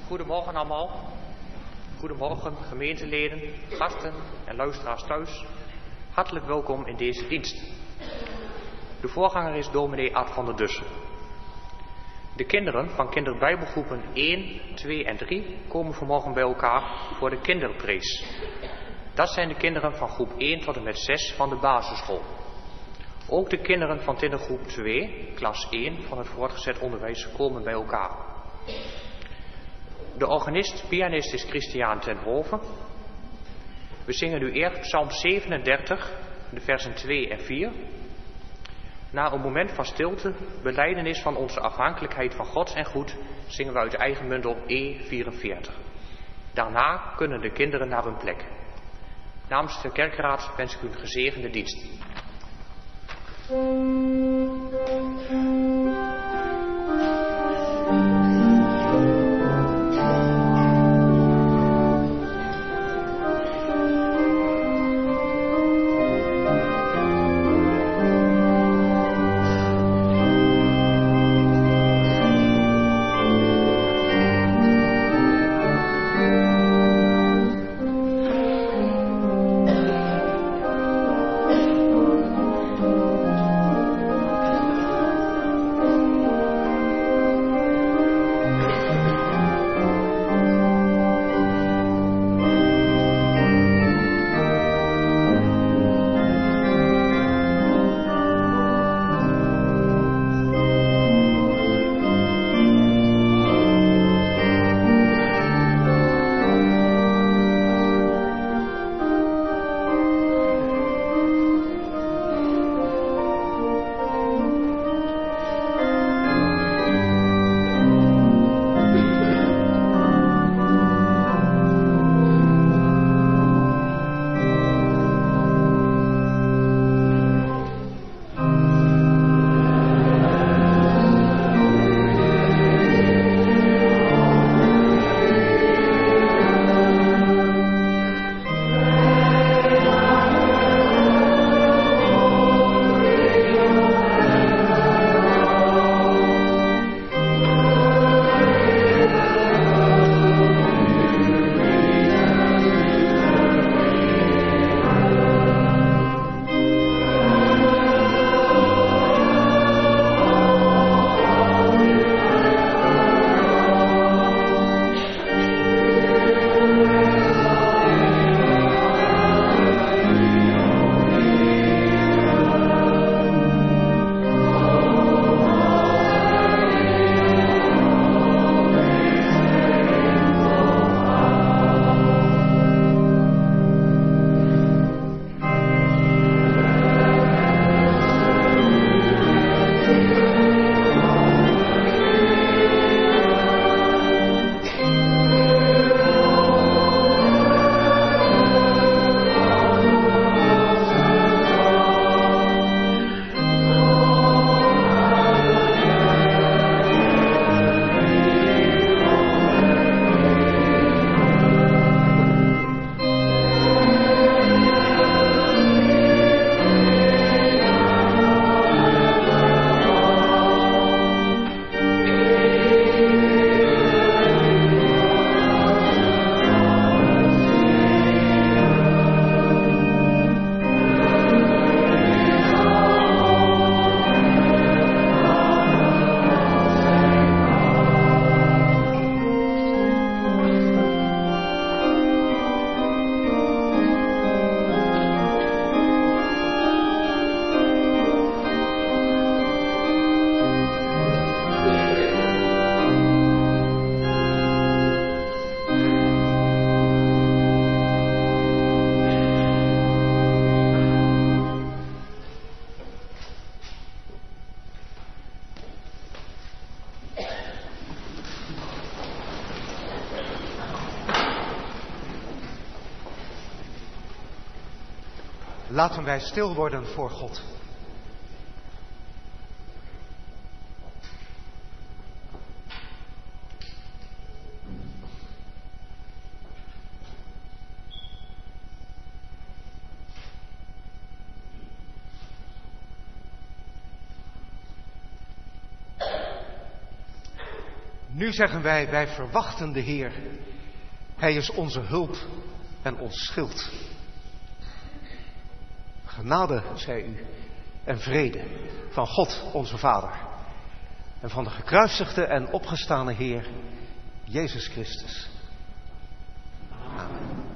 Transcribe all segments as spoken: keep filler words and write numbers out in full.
Goedemorgen allemaal. Goedemorgen gemeenteleden, gasten en luisteraars thuis. Hartelijk welkom in deze dienst. De voorganger is dominee Ad van der Dussen. De kinderen van kinderbijbelgroepen één, twee en drie komen vanmorgen bij elkaar voor de kinderprees. Dat zijn de kinderen van groep één tot en met zes van de basisschool. Ook de kinderen van kindergroep twee, klas één van het voortgezet onderwijs komen bij elkaar. De organist, pianist is Christiaan ten Hove. We zingen nu eerst Psalm zevenendertig, de versen twee en vier. Na een moment van stilte, belijdenis van onze afhankelijkheid van God en goed, zingen we uit de eigen bundel E vierenveertig. Daarna kunnen de kinderen naar hun plek. Namens de kerkraad wens ik u een gezegende dienst. Laten wij stil worden voor God. Nu zeggen wij, wij verwachten de Heer. Hij is onze hulp en ons schild. Genade, zij u, en vrede van God onze Vader en van de gekruisigde en opgestane Heer, Jezus Christus. Amen.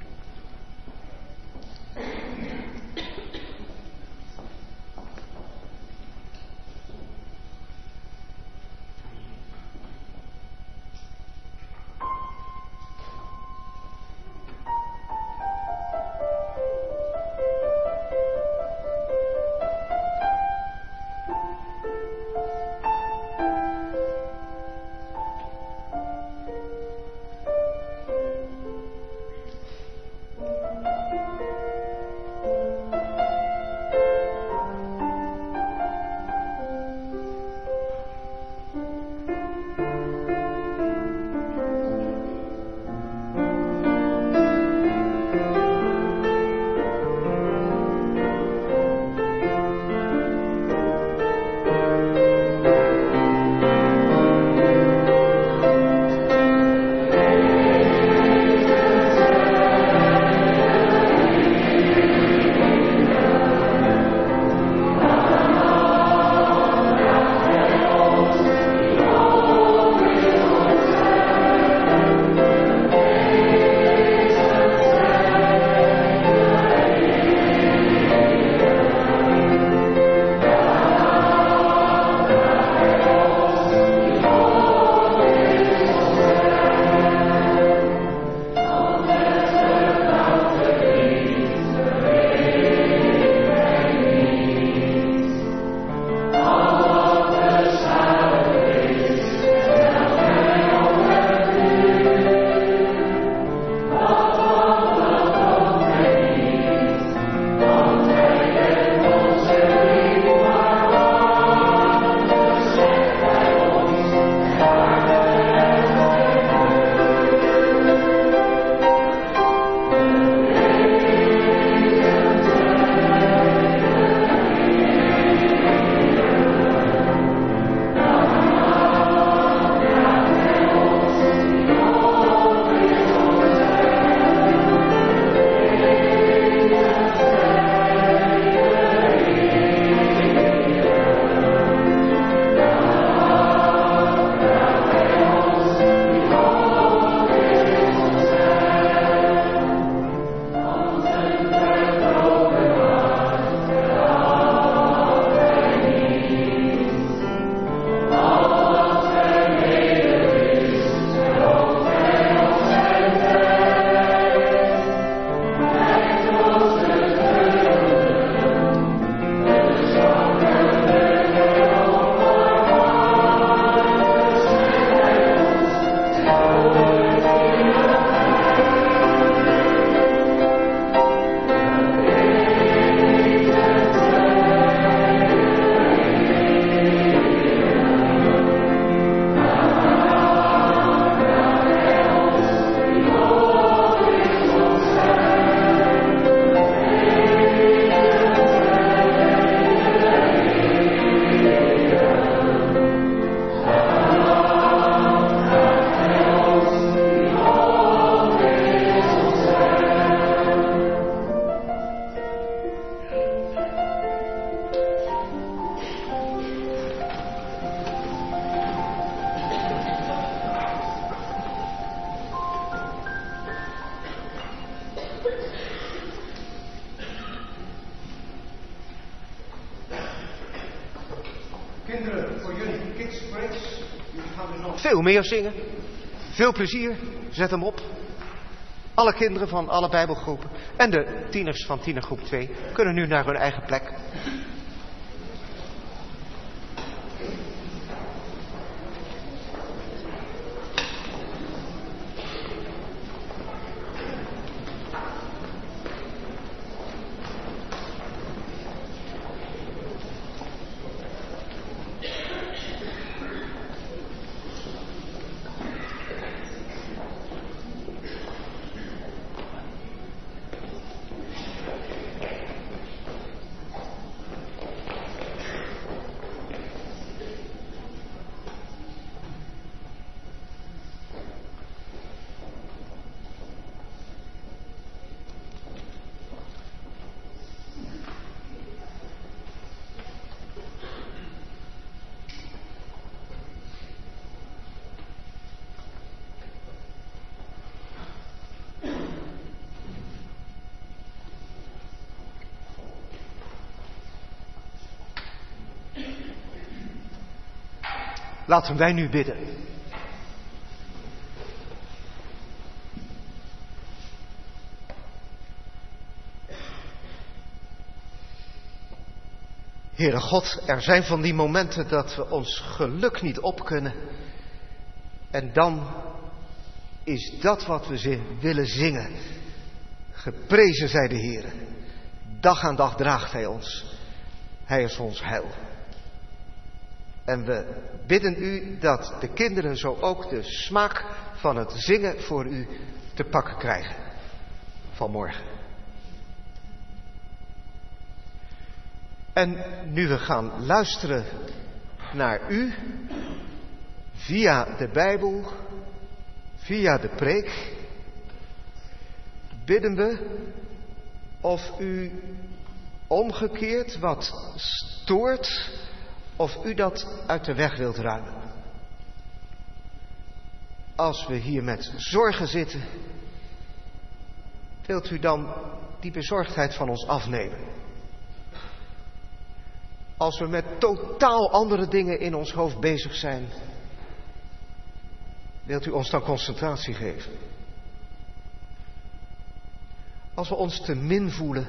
Kinderen, voor jullie Kids Breaks. Jullie gaan dus nog... Veel meer zingen. Veel plezier. Zet hem op. Alle kinderen van alle bijbelgroepen en de tieners van tienergroep twee kunnen nu naar hun eigen plek. Laten wij nu bidden. Heere God, er zijn van die momenten dat we ons geluk niet opkunnen. En dan is dat wat we willen zingen. Geprezen zij de Heere. Dag aan dag draagt Hij ons. Hij is ons heil. En we bidden u dat de kinderen zo ook de smaak van het zingen voor u te pakken krijgen. Vanmorgen. En nu we gaan luisteren naar u, via de Bijbel, via de preek, bidden we of u omgekeerd wat stoort, of u dat uit de weg wilt ruimen. Als we hier met zorgen zitten, wilt u dan die bezorgdheid van ons afnemen? Als we met totaal andere dingen in ons hoofd bezig zijn, wilt u ons dan concentratie geven? Als we ons te min voelen,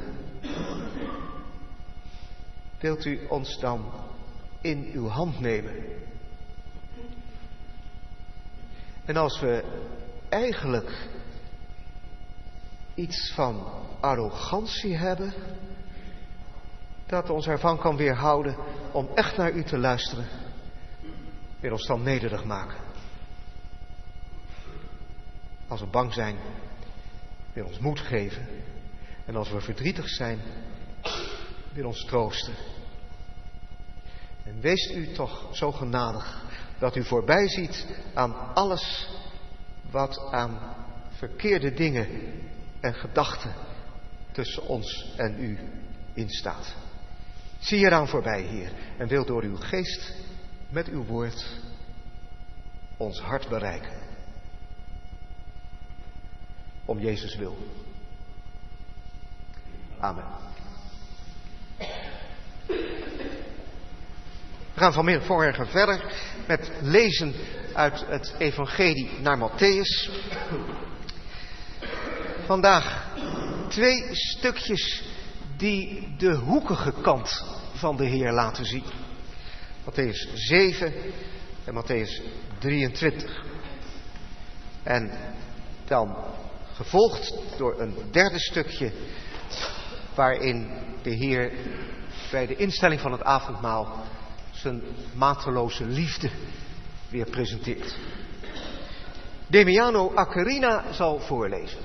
wilt u ons dan in uw hand nemen? En als we eigenlijk iets van arrogantie hebben, dat ons ervan kan weerhouden om echt naar u te luisteren, wil ons dan nederig maken. Als we bang zijn, wil ons moed geven. En als we verdrietig zijn, wil ons troosten. En wees u toch zo genadig dat u voorbij ziet aan alles wat aan verkeerde dingen en gedachten tussen ons en u instaat. Zie eraan voorbij, Heer, en wil door uw geest met uw woord ons hart bereiken. Om Jezus wil. Amen. We gaan vanmorgen verder met lezen uit het evangelie naar Mattheüs. Vandaag twee stukjes die de hoekige kant van de Heer laten zien. Mattheüs zeven en Mattheüs drieëntwintig. En dan gevolgd door een derde stukje waarin de Heer bij de instelling van het avondmaal zijn mateloze liefde weer presenteert. Demiano Acarina zal voorlezen.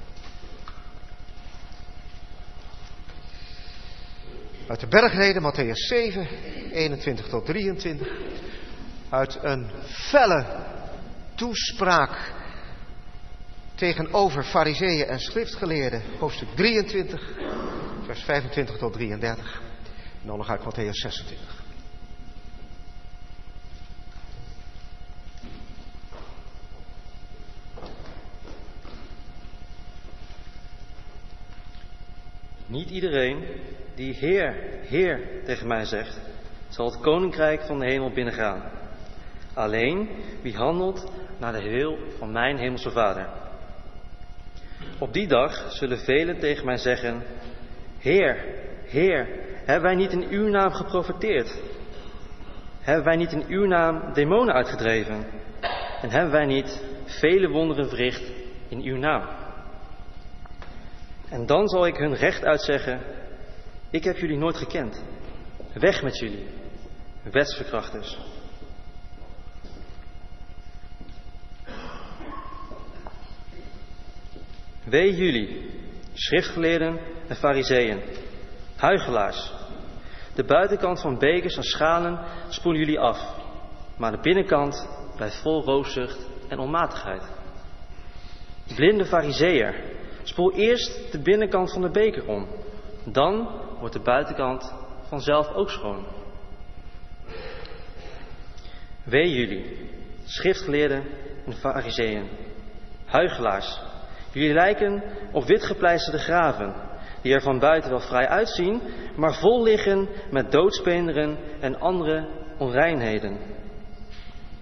Uit de bergreden, Mattheüs zeven, eenentwintig tot drieëntwintig. Uit een felle toespraak tegenover farizeeën en schriftgeleerden, hoofdstuk drieëntwintig, vers vijfentwintig tot drieëndertig. En dan nog uit Mattheüs zesentwintig. Niet iedereen die Heer, Heer tegen mij zegt, zal het koninkrijk van de hemel binnengaan. Alleen wie handelt naar de wil van mijn hemelse Vader. Op die dag zullen velen tegen mij zeggen: Heer, Heer, hebben wij niet in uw naam geprofeteerd? Hebben wij niet in uw naam demonen uitgedreven? En hebben wij niet vele wonderen verricht in uw naam? En dan zal ik hun rechtuit zeggen: ik heb jullie nooit gekend. Weg met jullie, wetsverkrachters. Wee jullie, schriftgeleerden en farizeeën, huichelaars. De buitenkant van bekers en schalen spoelen jullie af, maar de binnenkant blijft vol roofzucht en onmatigheid. Blinde farizeeër, spoel eerst de binnenkant van de beker om, dan wordt de buitenkant vanzelf ook schoon. Wee jullie, schriftgeleerden en farizeeën, huichelaars. Jullie lijken op witgepleisterde graven, die er van buiten wel vrij uitzien, maar vol liggen met doodsbeenderen en andere onreinheden.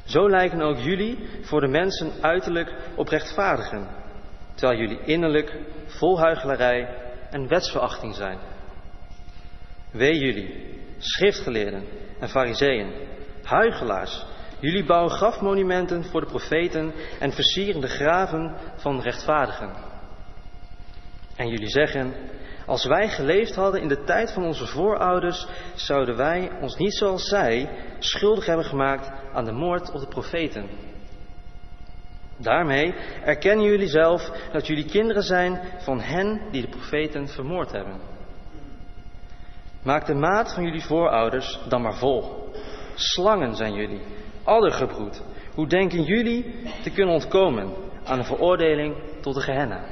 Zo lijken ook jullie voor de mensen uiterlijk op rechtvaardigen, terwijl jullie innerlijk vol huichelarij en wetsverachting zijn. Wee jullie, schriftgeleerden en fariseeën, huichelaars, jullie bouwen grafmonumenten voor de profeten en versieren de graven van rechtvaardigen. En jullie zeggen, als wij geleefd hadden in de tijd van onze voorouders, zouden wij ons niet zoals zij schuldig hebben gemaakt aan de moord op de profeten. Daarmee erkennen jullie zelf dat jullie kinderen zijn van hen die de profeten vermoord hebben. Maak de maat van jullie voorouders dan maar vol. Slangen zijn jullie, addergebroed. Hoe denken jullie te kunnen ontkomen aan een veroordeling tot de Gehenna?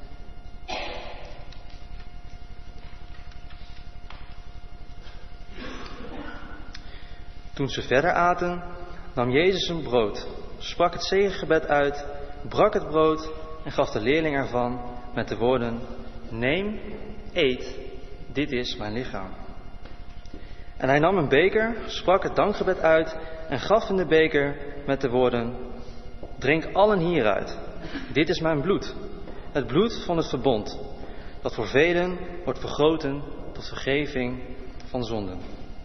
Toen ze verder aten, nam Jezus een brood, sprak het zegengebed uit, brak het brood en gaf de leerling ervan met de woorden: neem, eet, dit is mijn lichaam. En hij nam een beker, sprak het dankgebed uit en gaf in de beker met de woorden: drink allen hieruit, dit is mijn bloed, het bloed van het verbond, dat voor velen wordt vergoten tot vergeving van zonden.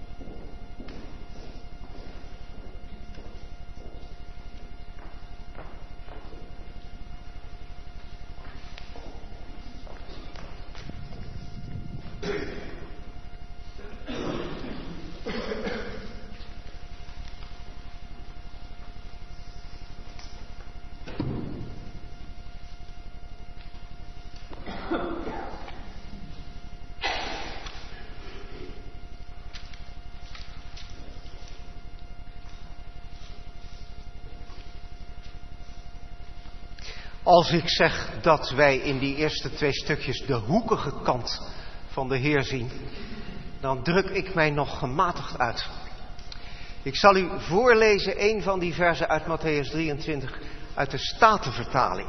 Als ik zeg dat wij in die eerste twee stukjes de hoekige kant van de Heer zien, dan druk ik mij nog gematigd uit. Ik zal u voorlezen een van die versen uit Mattheüs drieëntwintig uit de Statenvertaling.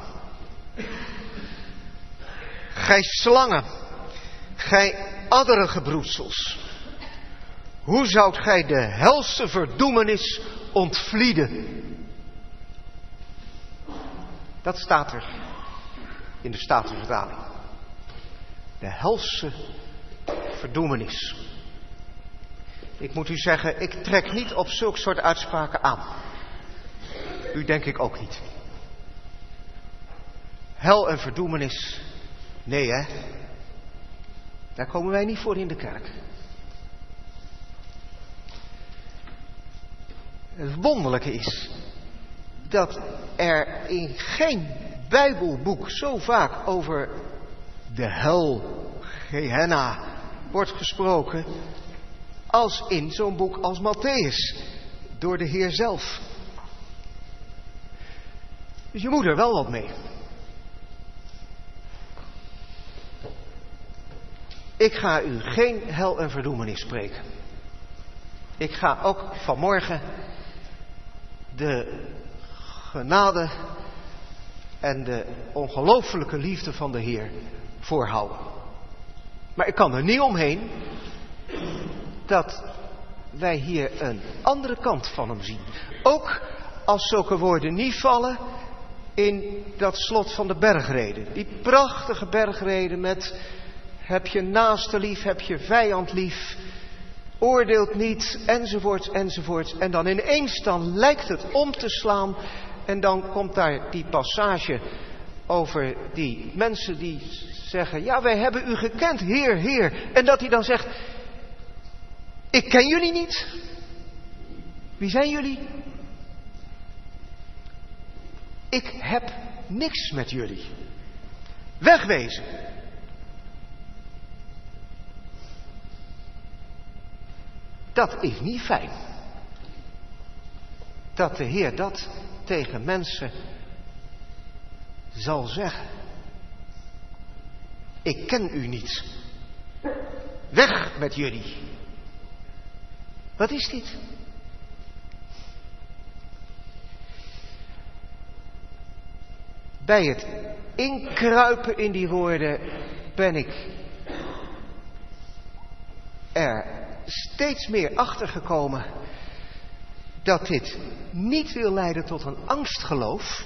Gij slangen, gij adderengebroedsels, hoe zoudt gij de helse verdoemenis ontvlieden? Dat staat er in de Statenvertaling. De helse verdoemenis. Ik moet u zeggen, ik trek niet op zulk soort uitspraken aan. U denk ik ook niet. Hel en verdoemenis, nee hè. Daar komen wij niet voor in de kerk. Het wonderlijke is dat er in geen Bijbelboek zo vaak over de hel, Gehenna, wordt gesproken als in zo'n boek als Mattheüs, door de Heer zelf. Dus je moet er wel wat mee. Ik ga u geen hel en verdoemenis spreken. Ik ga ook vanmorgen de genade en de ongelooflijke liefde van de Heer voorhouden. Maar ik kan er niet omheen dat wij hier een andere kant van hem zien. Ook als zulke woorden niet vallen in dat slot van de bergreden. Die prachtige bergreden met heb je naaste lief, heb je vijand lief, oordeelt niet, enzovoorts, enzovoorts. En dan ineens dan lijkt het om te slaan. En dan komt daar die passage over die mensen die zeggen, ja, wij hebben u gekend, Heer, Heer. En dat hij dan zegt, ik ken jullie niet. Wie zijn jullie? Ik heb niks met jullie. Wegwezen. Dat is niet fijn. Dat de Heer dat tegen mensen zal zeggen. Ik ken u niet. Weg met jullie. Wat is dit? Bij het inkruipen in die woorden ben ik er steeds meer achter gekomen dat dit niet wil leiden tot een angstgeloof,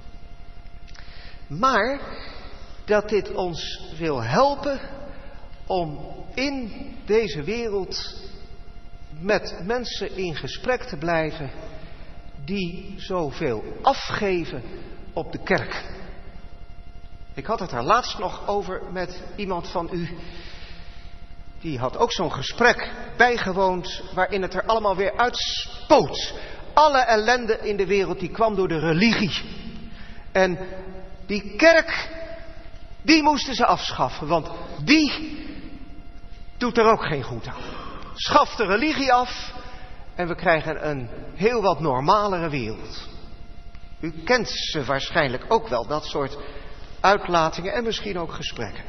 maar dat dit ons wil helpen om in deze wereld met mensen in gesprek te blijven die zoveel afgeven op de kerk. Ik had het er laatst nog over met iemand van u. Die had ook zo'n gesprek bijgewoond waarin het er allemaal weer uitspoot. Alle ellende in de wereld die kwam door de religie. En die kerk, die moesten ze afschaffen, want die doet er ook geen goed aan. Schaf de religie af en we krijgen een heel wat normalere wereld. U kent ze waarschijnlijk ook wel, dat soort uitlatingen en misschien ook gesprekken.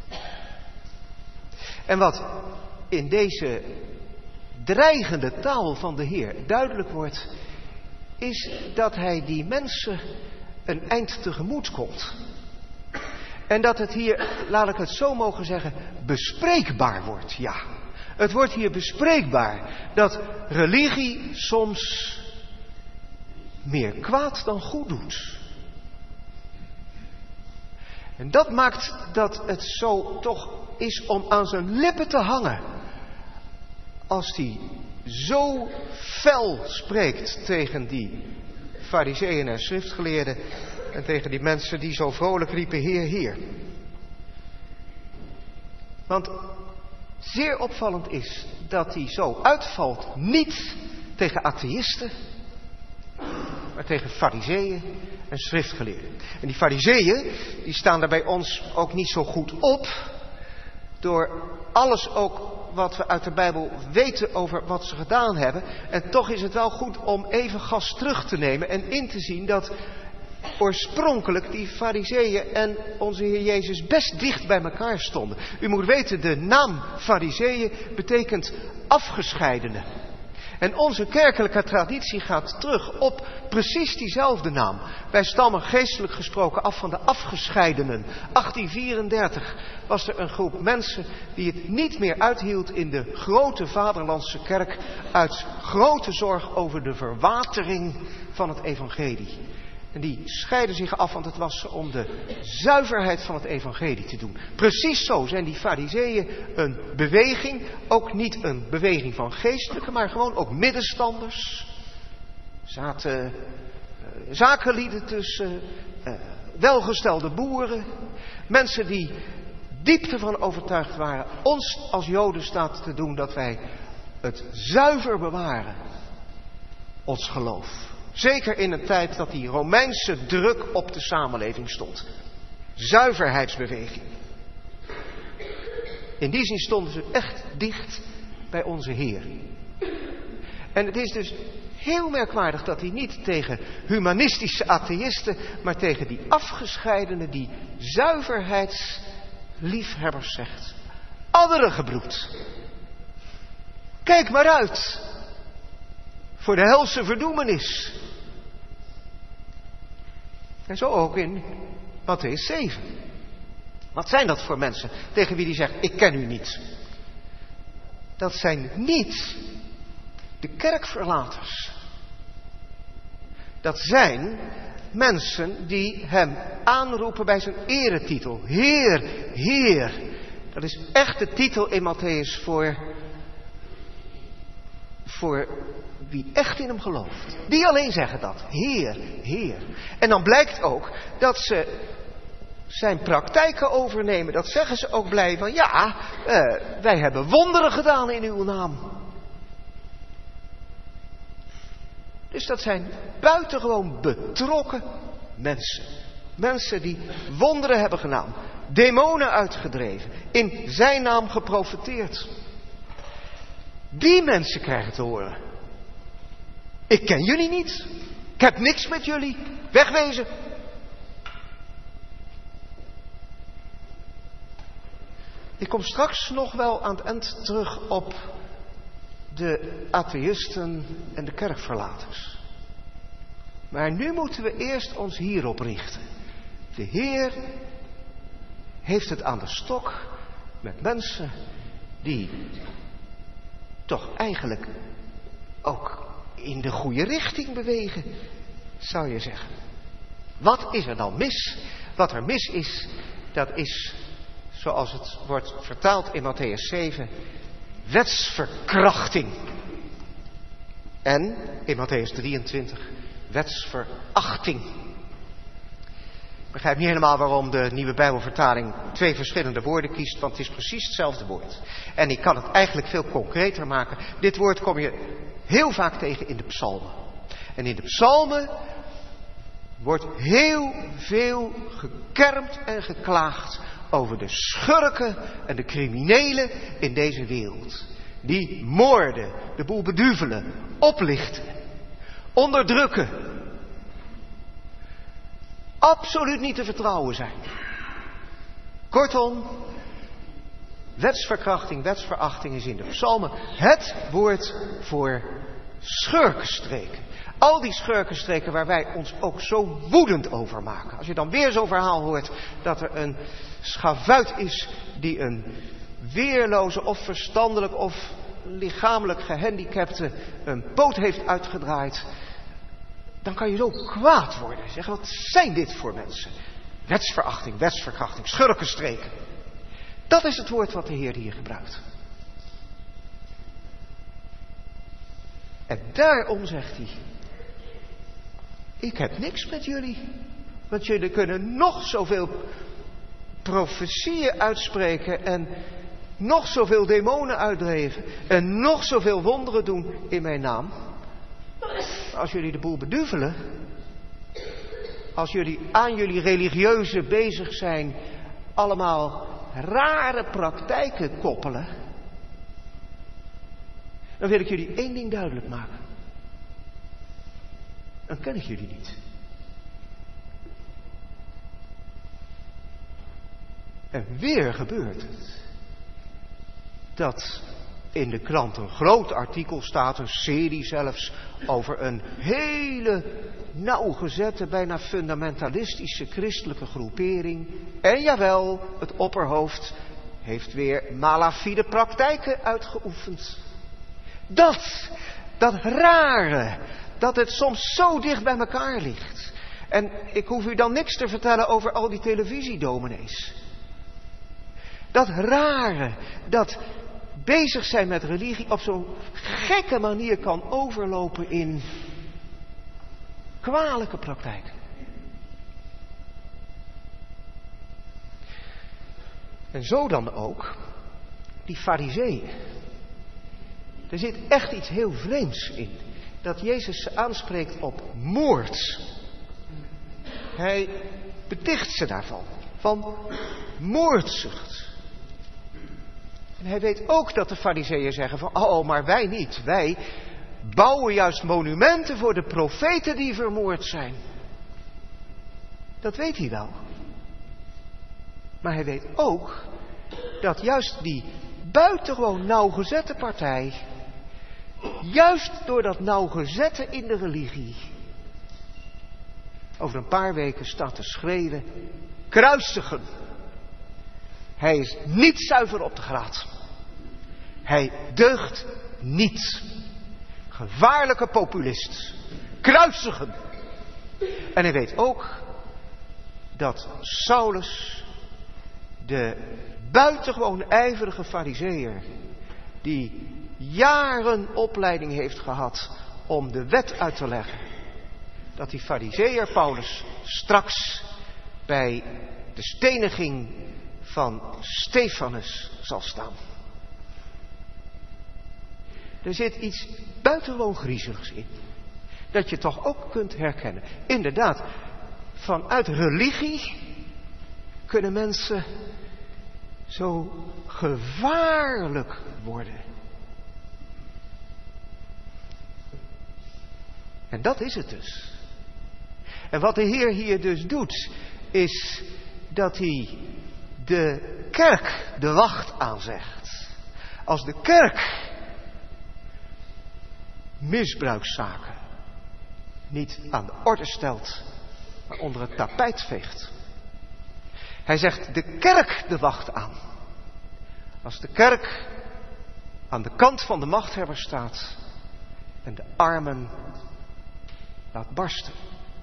En wat in deze dreigende taal van de Heer duidelijk wordt, is dat hij die mensen een eind tegemoet komt. En dat het hier, laat ik het zo mogen zeggen, bespreekbaar wordt, ja. Het wordt hier bespreekbaar dat religie soms meer kwaad dan goed doet. En dat maakt dat het zo toch is om aan zijn lippen te hangen. Als hij zo fel spreekt tegen die fariseeën en schriftgeleerden en tegen die mensen die zo vrolijk riepen, Heer, Heer. Want zeer opvallend is dat hij zo uitvalt niet tegen atheïsten, maar tegen fariseeën en schriftgeleerden. En die fariseeën, die staan er bij ons ook niet zo goed op, door alles ook wat we uit de Bijbel weten over wat ze gedaan hebben. En toch is het wel goed om even gas terug te nemen en in te zien dat oorspronkelijk die fariseeën en onze Heer Jezus best dicht bij elkaar stonden. U moet weten, de naam fariseeën betekent afgescheidene. En onze kerkelijke traditie gaat terug op precies diezelfde naam. Wij stammen geestelijk gesproken af van de afgescheidenen. achttien vierendertig was er een groep mensen die het niet meer uithield in de grote vaderlandse kerk, uit grote zorg over de verwatering van het evangelie. En die scheiden zich af, want het was om de zuiverheid van het evangelie te doen. Precies zo zijn die fariseeën een beweging, ook niet een beweging van geestelijke, maar gewoon ook middenstanders. Zaten uh, zakenlieden tussen, uh, welgestelde boeren, mensen die diep ervan overtuigd waren, ons als Joden staat te doen dat wij het zuiver bewaren, ons geloof. Zeker in een tijd dat die Romeinse druk op de samenleving stond. Zuiverheidsbeweging. In die zin stonden ze echt dicht bij onze Heer. En het is dus heel merkwaardig dat hij niet tegen humanistische atheïsten, maar tegen die afgescheidenen, die zuiverheidsliefhebbers zegt. Adderige broed. Kijk maar uit voor de helse verdoemenis. En zo ook in Mattheüs zeven. Wat zijn dat voor mensen tegen wie die zegt, ik ken u niet? Dat zijn niet de kerkverlaters. Dat zijn mensen die hem aanroepen bij zijn eretitel. Heer, Heer. Dat is echt de titel in Mattheüs voor, voor wie echt in hem gelooft. Die alleen zeggen dat. Heer, Heer. En dan blijkt ook dat ze zijn praktijken overnemen. Dat zeggen ze ook blij van, ja, uh, wij hebben wonderen gedaan in uw naam. Dus dat zijn buitengewoon betrokken mensen. Mensen die wonderen hebben gedaan. Demonen uitgedreven. In zijn naam geprofeteerd. Die mensen krijgen te horen: ik ken jullie niet. Ik heb niks met jullie. Wegwezen. Ik kom straks nog wel aan het eind terug op de atheïsten en de kerkverlaters. Maar nu moeten we eerst ons hierop richten. De Heer heeft het aan de stok met mensen die toch eigenlijk ook in de goede richting bewegen, zou je zeggen. Wat is er dan mis? Wat er mis is, dat is, zoals het wordt vertaald in Matthäus zeven, wetsverkrachting. En in Matthäus drieëntwintig, wetsverachting. Ik begrijp niet helemaal waarom de Nieuwe Bijbelvertaling twee verschillende woorden kiest, want het is precies hetzelfde woord. En ik kan het eigenlijk veel concreter maken. Dit woord kom je heel vaak tegen in de psalmen. En in de psalmen wordt heel veel gekermd en geklaagd over de schurken en de criminelen in deze wereld. Die moorden, de boel beduvelen, oplichten, onderdrukken. Absoluut niet te vertrouwen zijn. Kortom, wetsverkrachting, wetsverachting is in de psalmen het woord voor schurkenstreken. Al die schurkenstreken waar wij ons ook zo woedend over maken. Als je dan weer zo'n verhaal hoort dat er een schavuit is die een weerloze of verstandelijk of lichamelijk gehandicapte een poot heeft uitgedraaid. Dan kan je zo kwaad worden. Zeggen, wat zijn dit voor mensen? Wetsverachting, wetsverkrachting, schurkenstreken. Dat is het woord wat de Heer hier gebruikt. En daarom zegt hij, ik heb niks met jullie. Want jullie kunnen nog zoveel profetieën uitspreken en nog zoveel demonen uitdreven en nog zoveel wonderen doen in mijn naam. Als jullie de boel beduvelen, als jullie aan jullie religieuze bezig zijn, allemaal rare praktijken koppelen, dan wil ik jullie één ding duidelijk maken. Dan ken ik jullie niet. En weer gebeurt het dat in de krant een groot artikel staat, een serie zelfs, over een hele nauwgezette, bijna fundamentalistische christelijke groepering. En jawel, het opperhoofd heeft weer malafide praktijken uitgeoefend. Dat, dat rare, dat het soms zo dicht bij elkaar ligt. En ik hoef u dan niks te vertellen over al die televisiedominees. Dat rare, dat bezig zijn met religie op zo'n gekke manier kan overlopen in kwalijke praktijken. En zo dan ook die farizeeën. Er zit echt iets heel vreemds in. Dat Jezus ze aanspreekt op moord. Hij beticht ze daarvan. Van moordzucht. En hij weet ook dat de farizeeën zeggen van, oh, maar wij niet. Wij bouwen juist monumenten voor de profeten die vermoord zijn. Dat weet hij wel. Maar hij weet ook dat juist die buitengewoon nauwgezette partij, juist door dat nauwgezette in de religie, over een paar weken staat te schreeuwen, kruisigen. Hij is niet zuiver op de graad. Hij deugt niet. Gevaarlijke populist. Kruisigen. En hij weet ook dat Saulus, de buitengewoon ijverige farizeeër, die jaren opleiding heeft gehad om de wet uit te leggen, dat die farizeeër Paulus straks bij de steniging van Stefanus zal staan. Er zit iets buitengewoon griezeligs in. Dat je toch ook kunt herkennen. Inderdaad, vanuit religie kunnen mensen zo gevaarlijk worden. En dat is het dus. En wat de Heer hier dus doet, is dat hij de kerk de wacht aanzegt. Als de kerk misbruikszaken niet aan de orde stelt, maar onder het tapijt veegt. Hij zegt de kerk de wacht aan. Als de kerk aan de kant van de machthebber staat en de armen laat barsten.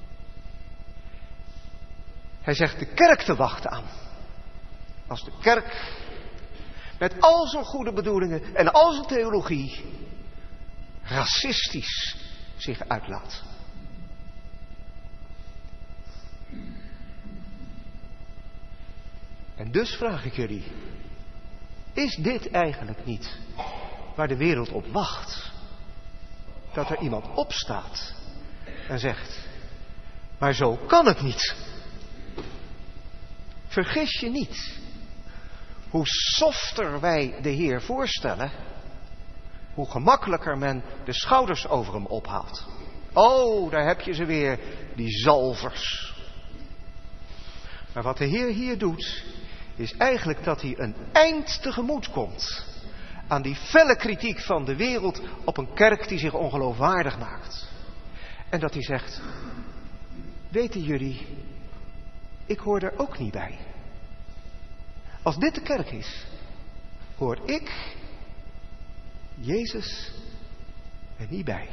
Hij zegt de kerk te wachten aan. Als de kerk met al zijn goede bedoelingen en al zijn theologie racistisch zich uitlaat. En dus vraag ik jullie, is dit eigenlijk niet waar de wereld op wacht? Dat er iemand opstaat en zegt, maar zo kan het niet. Vergis je niet, hoe softer wij de Heer voorstellen, hoe gemakkelijker men de schouders over hem ophaalt. Oh, daar heb je ze weer, die zalvers. Maar wat de Heer hier doet, is eigenlijk dat hij een eind tegemoet komt aan die felle kritiek van de wereld op een kerk die zich ongeloofwaardig maakt. En dat hij zegt, weten jullie, ik hoor er ook niet bij. Als dit de kerk is, hoor ik Jezus er niet bij.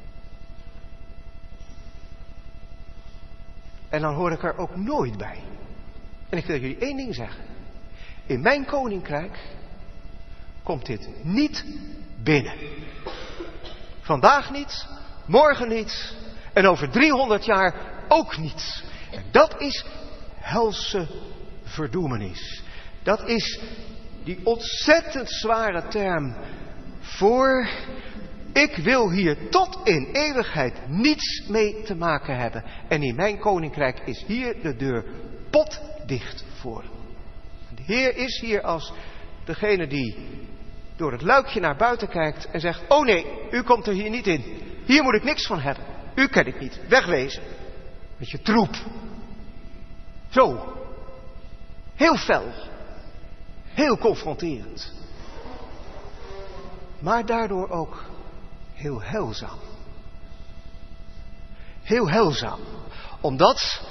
En dan hoor ik er ook nooit bij. En ik wil jullie één ding zeggen. In mijn koninkrijk komt dit niet binnen. Vandaag niet, morgen niet en over driehonderd jaar ook niet. En dat is helse verdoemenis. Dat is die ontzettend zware term voor ik wil hier tot in eeuwigheid niets mee te maken hebben. En in mijn koninkrijk is hier de deur potdicht voor. De Heer is hier als degene die door het luikje naar buiten kijkt en zegt, oh nee, u komt er hier niet in. Hier moet ik niks van hebben. U ken ik niet. Wegwezen. Met je troep. Zo. Heel fel. Heel confronterend. Maar daardoor ook heel heilzaam. Heel heilzaam. Omdat,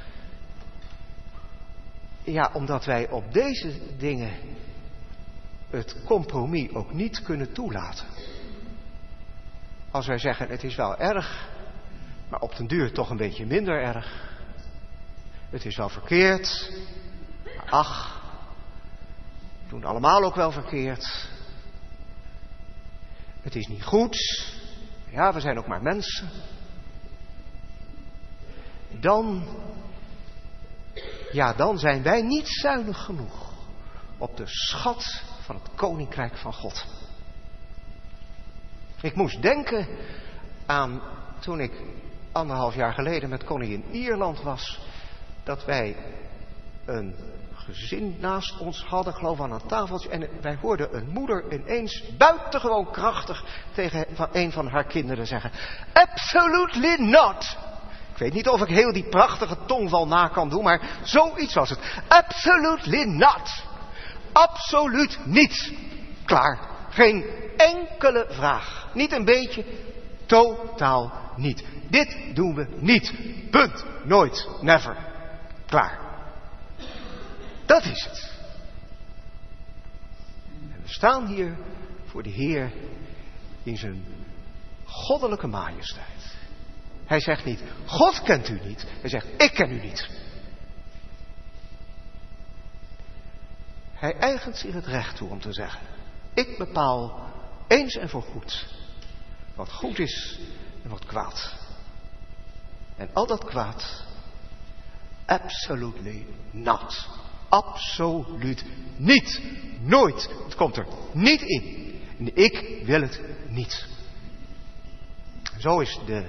ja, omdat wij op deze dingen het compromis ook niet kunnen toelaten. Als wij zeggen, het is wel erg, maar op den duur toch een beetje minder erg. Het is wel verkeerd, maar ach, we doen allemaal ook wel verkeerd. Het is niet goed, ja, we zijn ook maar mensen. Dan, ja, dan zijn wij niet zuinig genoeg op de schat van het koninkrijk van God. Ik moest denken aan toen ik anderhalf jaar geleden met koningin Ierland was, dat wij een gezin naast ons hadden, geloof ik, aan een tafeltje. En wij hoorden een moeder ineens buitengewoon krachtig tegen van een van haar kinderen zeggen, absolutely not. Ik weet niet of ik heel die prachtige tongval na kan doen, maar zoiets was het. Absolutely not. Absoluut niet. Klaar. Geen enkele vraag. Niet een beetje. Totaal niet. Dit doen we niet. Punt. Nooit. Never. Klaar. Dat is het. En we staan hier voor de Heer in zijn goddelijke majesteit. Hij zegt niet, God kent u niet. Hij zegt, ik ken u niet. Hij eigent zich het recht toe om te zeggen, ik bepaal eens en voor goed wat goed is en wat kwaad. En al dat kwaad, absolutely not. Absoluut niet. Nooit. Het komt er niet in. En ik wil het niet. Zo is de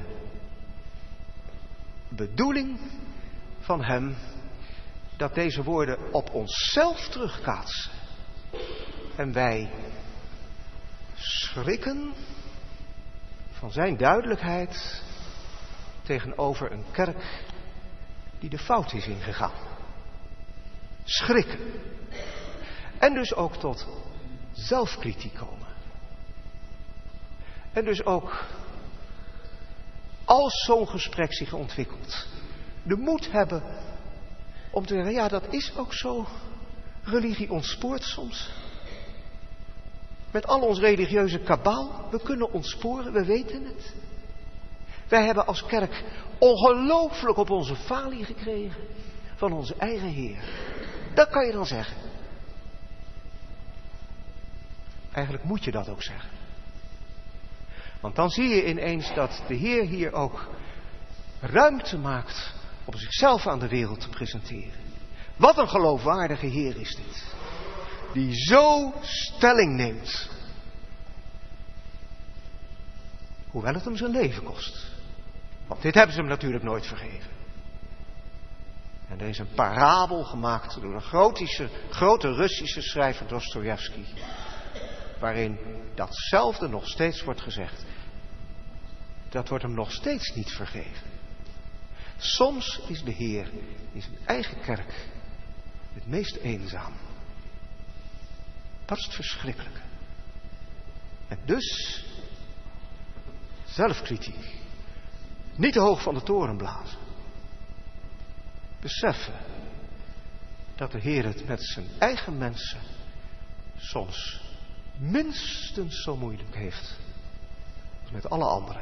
bedoeling van hem dat deze woorden op onszelf terugkaatsen. En wij schrikken van zijn duidelijkheid tegenover een kerk die de fout is ingegaan. Schrikken. En dus ook tot zelfkritiek komen. En dus ook, als zo'n gesprek zich ontwikkelt, de moed hebben om te zeggen, ja, dat is ook zo. Religie ontspoort soms. Met al ons religieuze kabaal, we kunnen ontsporen, we weten het. Wij hebben als kerk ongelooflijk op onze falie gekregen van onze eigen Heer. Dat kan je dan zeggen. Eigenlijk moet je dat ook zeggen. Want dan zie je ineens dat de Heer hier ook ruimte maakt om zichzelf aan de wereld te presenteren. Wat een geloofwaardige Heer is dit. Die zo stelling neemt. Hoewel het hem zijn leven kost. Want dit hebben ze hem natuurlijk nooit vergeven. En er is een parabel gemaakt door een grotische, grote Russische schrijver Dostojevski. Waarin datzelfde nog steeds wordt gezegd. Dat wordt hem nog steeds niet vergeven. Soms is de Heer in zijn eigen kerk het meest eenzaam. Dat is het verschrikkelijke. En dus zelfkritiek. Niet te hoog van de toren blazen. Beseffen dat de Heer het met zijn eigen mensen soms minstens zo moeilijk heeft als met alle anderen.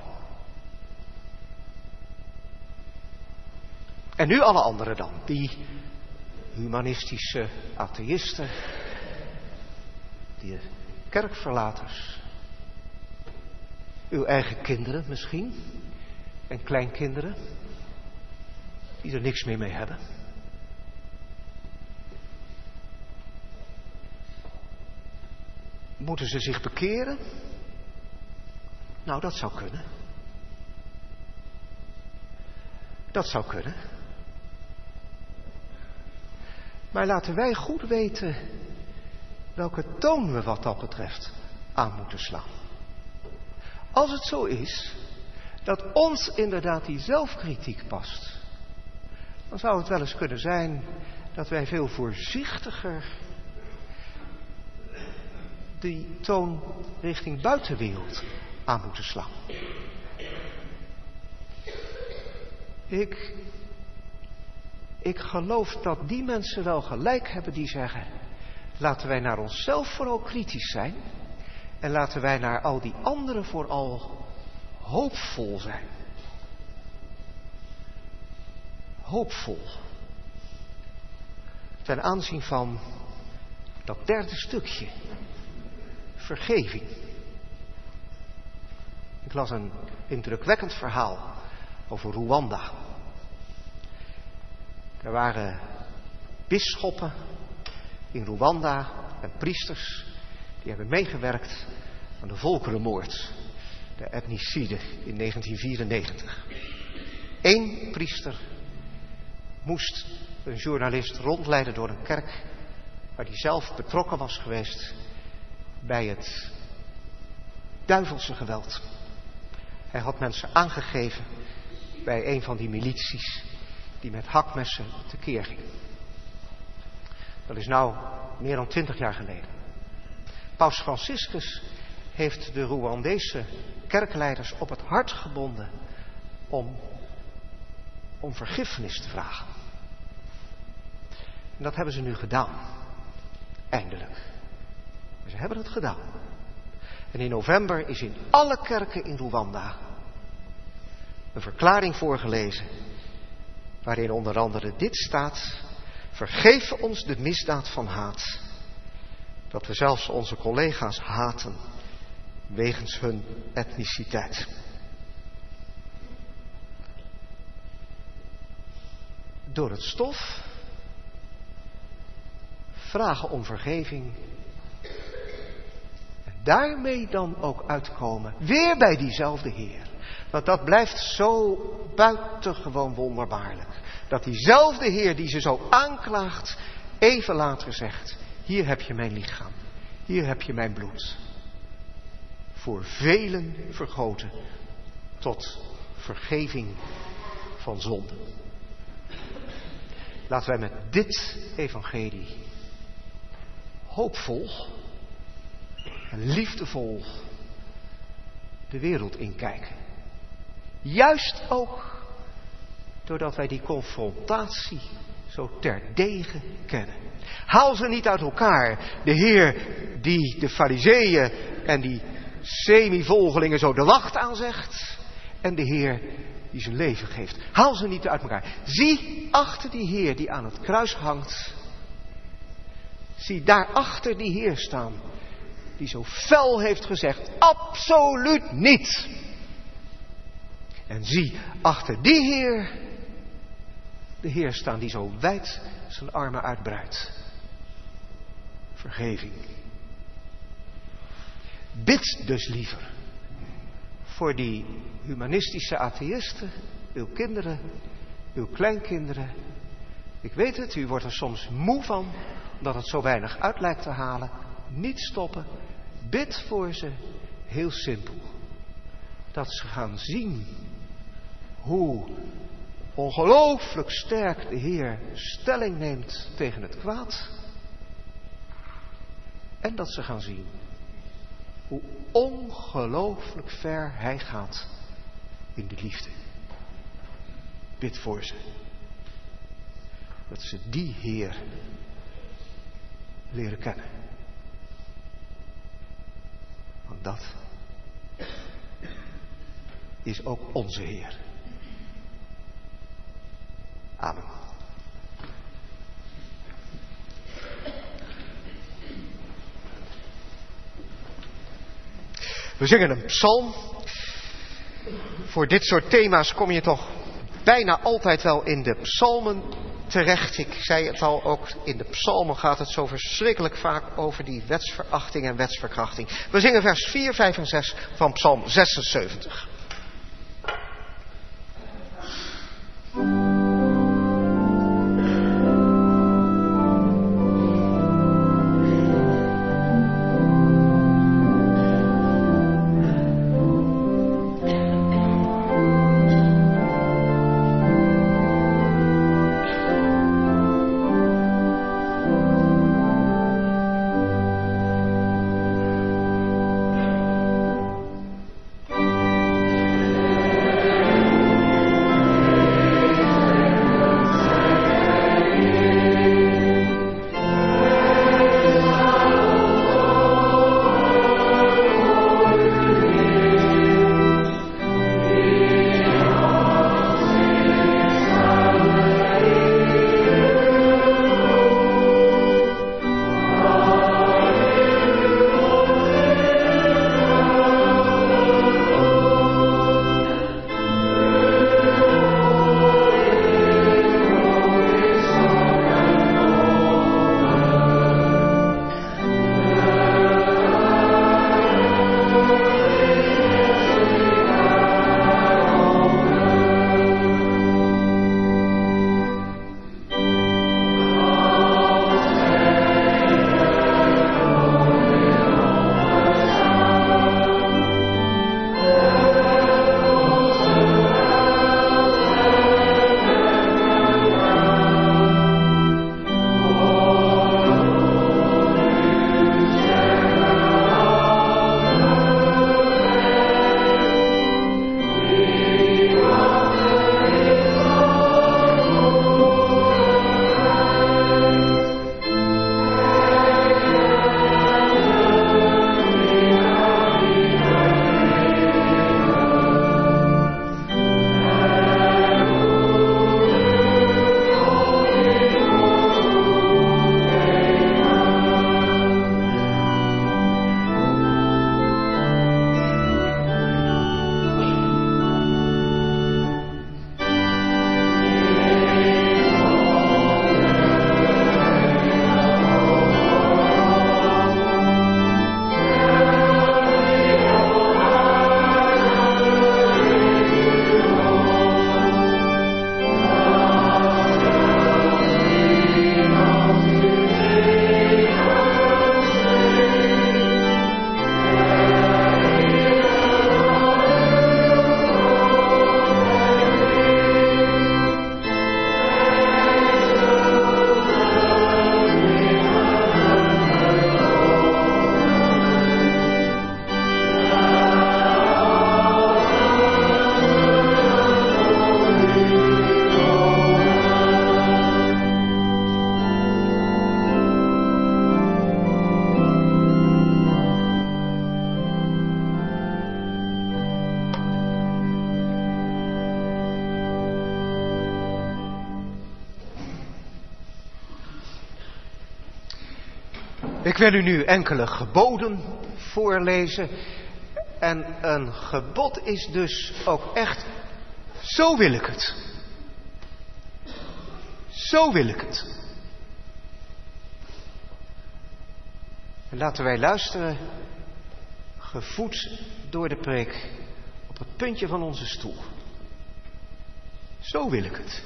En nu alle anderen dan, die humanistische atheïsten, die kerkverlaters, uw eigen kinderen misschien, en kleinkinderen, die er niks meer mee hebben. Moeten ze zich bekeren? Nou, dat zou kunnen. Dat zou kunnen. Maar laten wij goed weten welke toon we wat dat betreft aan moeten slaan. Als het zo is dat ons inderdaad die zelfkritiek past, dan zou het wel eens kunnen zijn dat wij veel voorzichtiger die toon richting buitenwereld aan moeten slaan. Ik, ik geloof dat die mensen wel gelijk hebben die zeggen, laten wij naar onszelf vooral kritisch zijn en laten wij naar al die anderen vooral hoopvol zijn. Hoopvol. Ten aanzien van dat derde stukje. Vergeving. Ik las een indrukwekkend verhaal over Rwanda. Er waren bisschoppen in Rwanda en priesters die hebben meegewerkt aan de volkerenmoord, de etnicide in negentien vierennegentig. Eén priester moest een journalist rondleiden door een kerk waar hij zelf betrokken was geweest bij het duivelse geweld. Hij had mensen aangegeven bij een van die milities die met hakmessen tekeer gingen. Dat is nou meer dan twintig jaar geleden. Paus Franciscus heeft de Rwandese kerkleiders op het hart gebonden om, om vergiffenis te vragen. En dat hebben ze nu gedaan. Eindelijk. Maar ze hebben het gedaan. En in november is in alle kerken in Rwanda een verklaring voorgelezen waarin onder andere dit staat: vergeef ons de misdaad van haat, dat we zelfs onze collega's haten wegens hun etniciteit. Door het stof vragen om vergeving en daarmee dan ook uitkomen weer bij diezelfde Heer. Want dat blijft zo buitengewoon wonderbaarlijk. Dat diezelfde Heer die ze zo aanklaagt, even later zegt: hier heb je mijn lichaam, hier heb je mijn bloed. Voor velen vergoten tot vergeving van zonde. Laten wij met dit evangelie hoopvol en liefdevol de wereld inkijken. Juist ook doordat wij die confrontatie zo terdege kennen. Haal ze niet uit elkaar. De Heer die de Farizeeën en die semi-volgelingen zo de wacht aanzegt. En de Heer die zijn leven geeft. Haal ze niet uit elkaar. Zie achter die Heer die aan het kruis hangt. Zie daar achter die Heer staan. Die zo fel heeft gezegd. Absoluut niet. En zie achter die Heer. De Heer staan die zo wijd zijn armen uitbreidt. Vergeving. Bid dus liever. Voor die humanistische atheïsten. Uw kinderen. Uw kleinkinderen. Ik weet het, u wordt er soms moe van. Omdat het zo weinig uit lijkt te halen. Niet stoppen. Bid voor ze. Heel simpel. Dat ze gaan zien. Hoe ongelooflijk sterk de Heer stelling neemt tegen het kwaad. En dat ze gaan zien hoe ongelooflijk ver Hij gaat in de liefde. Bid voor ze. Dat ze die Heer leren kennen. Want dat is ook onze Heer. Amen. We zingen een psalm. Voor dit soort thema's kom je toch bijna altijd wel in de psalmen terecht. Ik zei het al, ook in de psalmen gaat het zo verschrikkelijk vaak over die wetsverachting en wetsverkrachting. We zingen vers vier, vijf en zes van psalm zesenzeventig. Ik wil u nu enkele geboden voorlezen. En een gebod is dus ook echt, zo wil ik het. Zo wil ik het. En laten wij luisteren, gevoed door de preek, op het puntje van onze stoel. Zo wil ik het.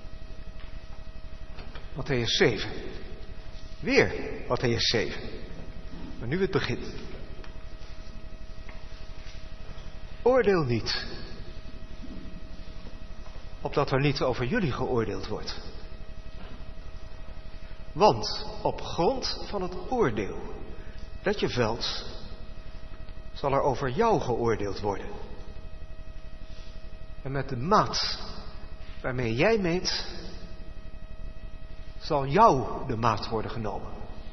Mattheüs zeven. Weer Mattheüs zeven. Maar nu het begint. Oordeel niet, opdat er niet over jullie geoordeeld wordt. Want op grond van het oordeel dat je velt, zal er over jou geoordeeld worden. En met de maat waarmee jij meet, zal jou de maat worden genomen.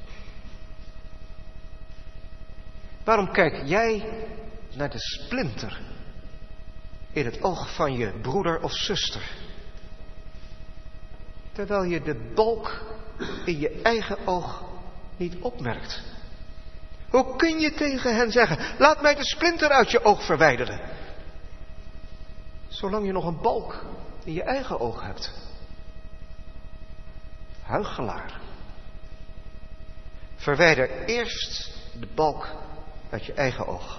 Waarom kijk jij naar de splinter in het oog van je broeder of zuster, terwijl je de balk in je eigen oog niet opmerkt? Hoe kun je tegen hen zeggen, laat mij de splinter uit je oog verwijderen, zolang je nog een balk in je eigen oog hebt? Huichelaar. Verwijder eerst de balk uit je eigen oog.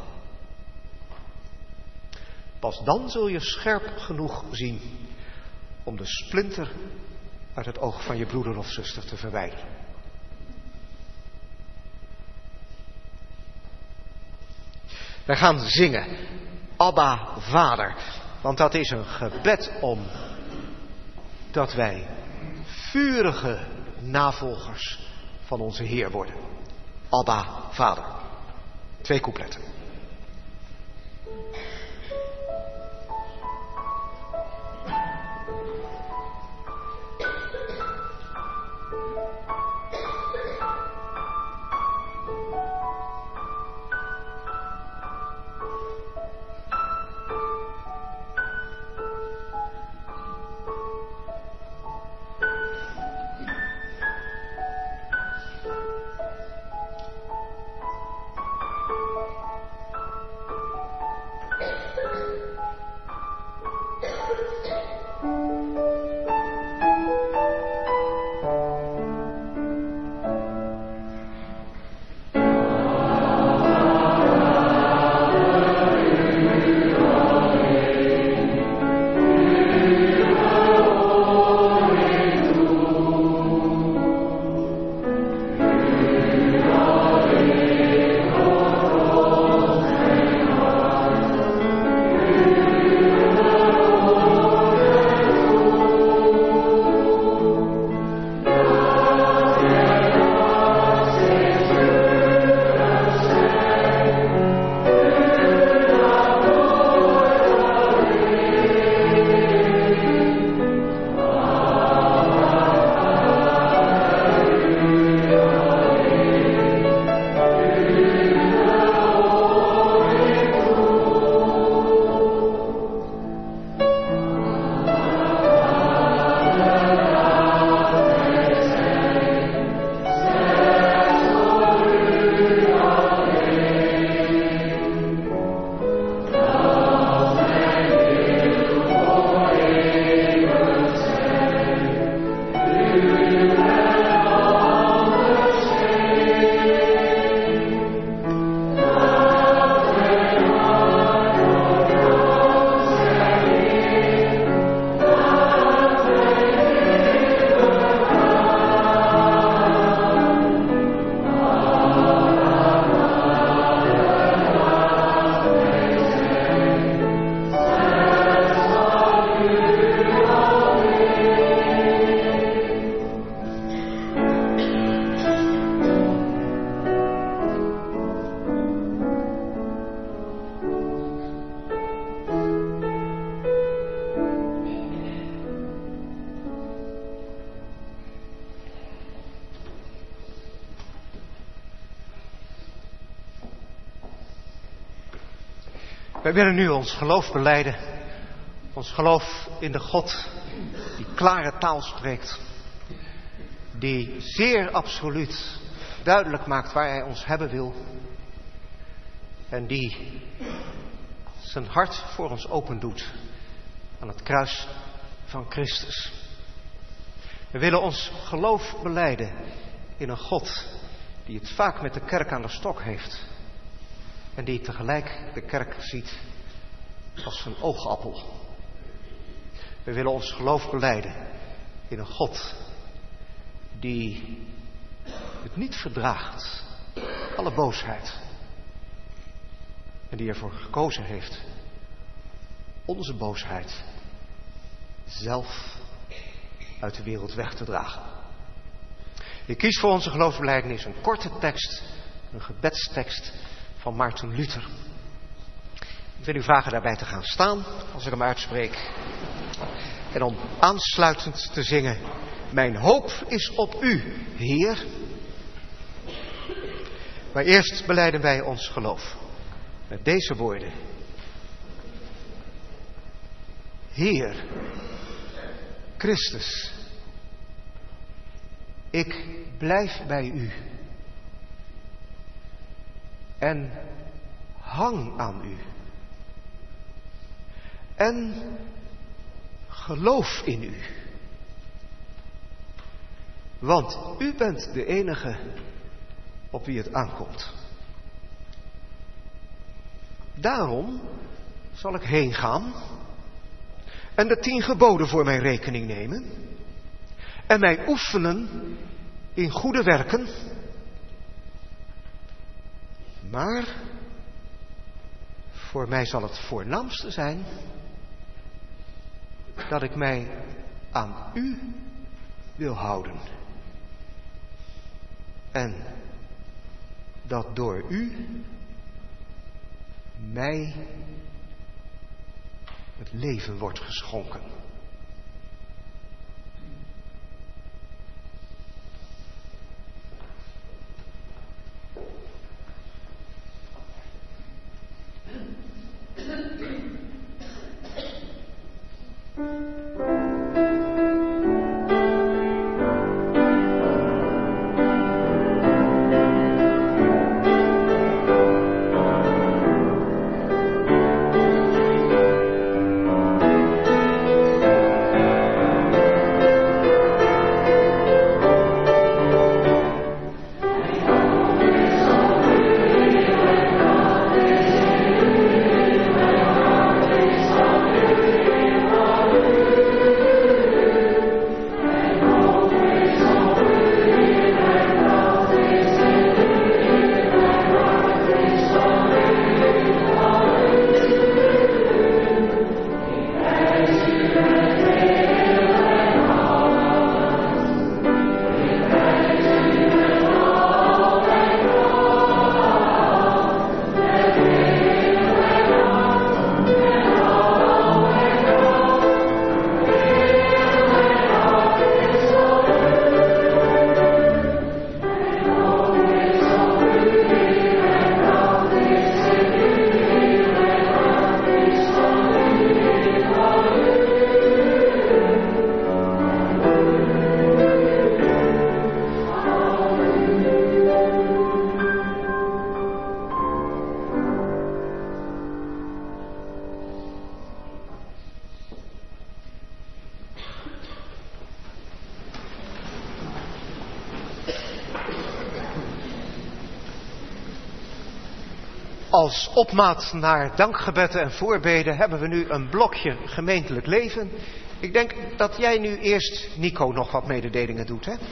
Pas dan zul je scherp genoeg zien om de splinter uit het oog van je broeder of zuster te verwijderen. Wij gaan zingen, Abba, Vader, want dat is een gebed om dat wij vurige navolgers van onze Heer worden. Abba, Vader. Twee coupletten. Wij willen nu ons geloof belijden. Ons geloof in de God die klare taal spreekt. Die zeer absoluut duidelijk maakt waar hij ons hebben wil. En die zijn hart voor ons opendoet aan het kruis van Christus. We willen ons geloof belijden in een God die het vaak met de kerk aan de stok heeft. En die tegelijk de kerk ziet als zijn oogappel. We willen ons geloof belijden in een God die het niet verdraagt, alle boosheid. En die ervoor gekozen heeft onze boosheid zelf uit de wereld weg te dragen. Ik kies voor onze geloofsbelijdenis een korte tekst, een gebedstekst van Maarten Luther. Ik wil u vragen daarbij te gaan staan als ik hem uitspreek. En om aansluitend te zingen: mijn hoop is op u, Heer. Maar eerst belijden wij ons geloof met deze woorden. Heer, Christus, ik blijf bij u en hang aan u en geloof in u. Want u bent de enige op wie het aankomt. Daarom zal ik heen gaan en de tien geboden voor mijn rekening nemen en mij oefenen in goede werken. Maar voor mij zal het voornaamste zijn dat ik mij aan u wil houden. En dat door u mij het leven wordt geschonken. Als opmaat naar dankgebeden en voorbeden hebben we nu een blokje gemeentelijk leven. Ik denk dat jij nu eerst, Nico, nog wat mededelingen doet, hè?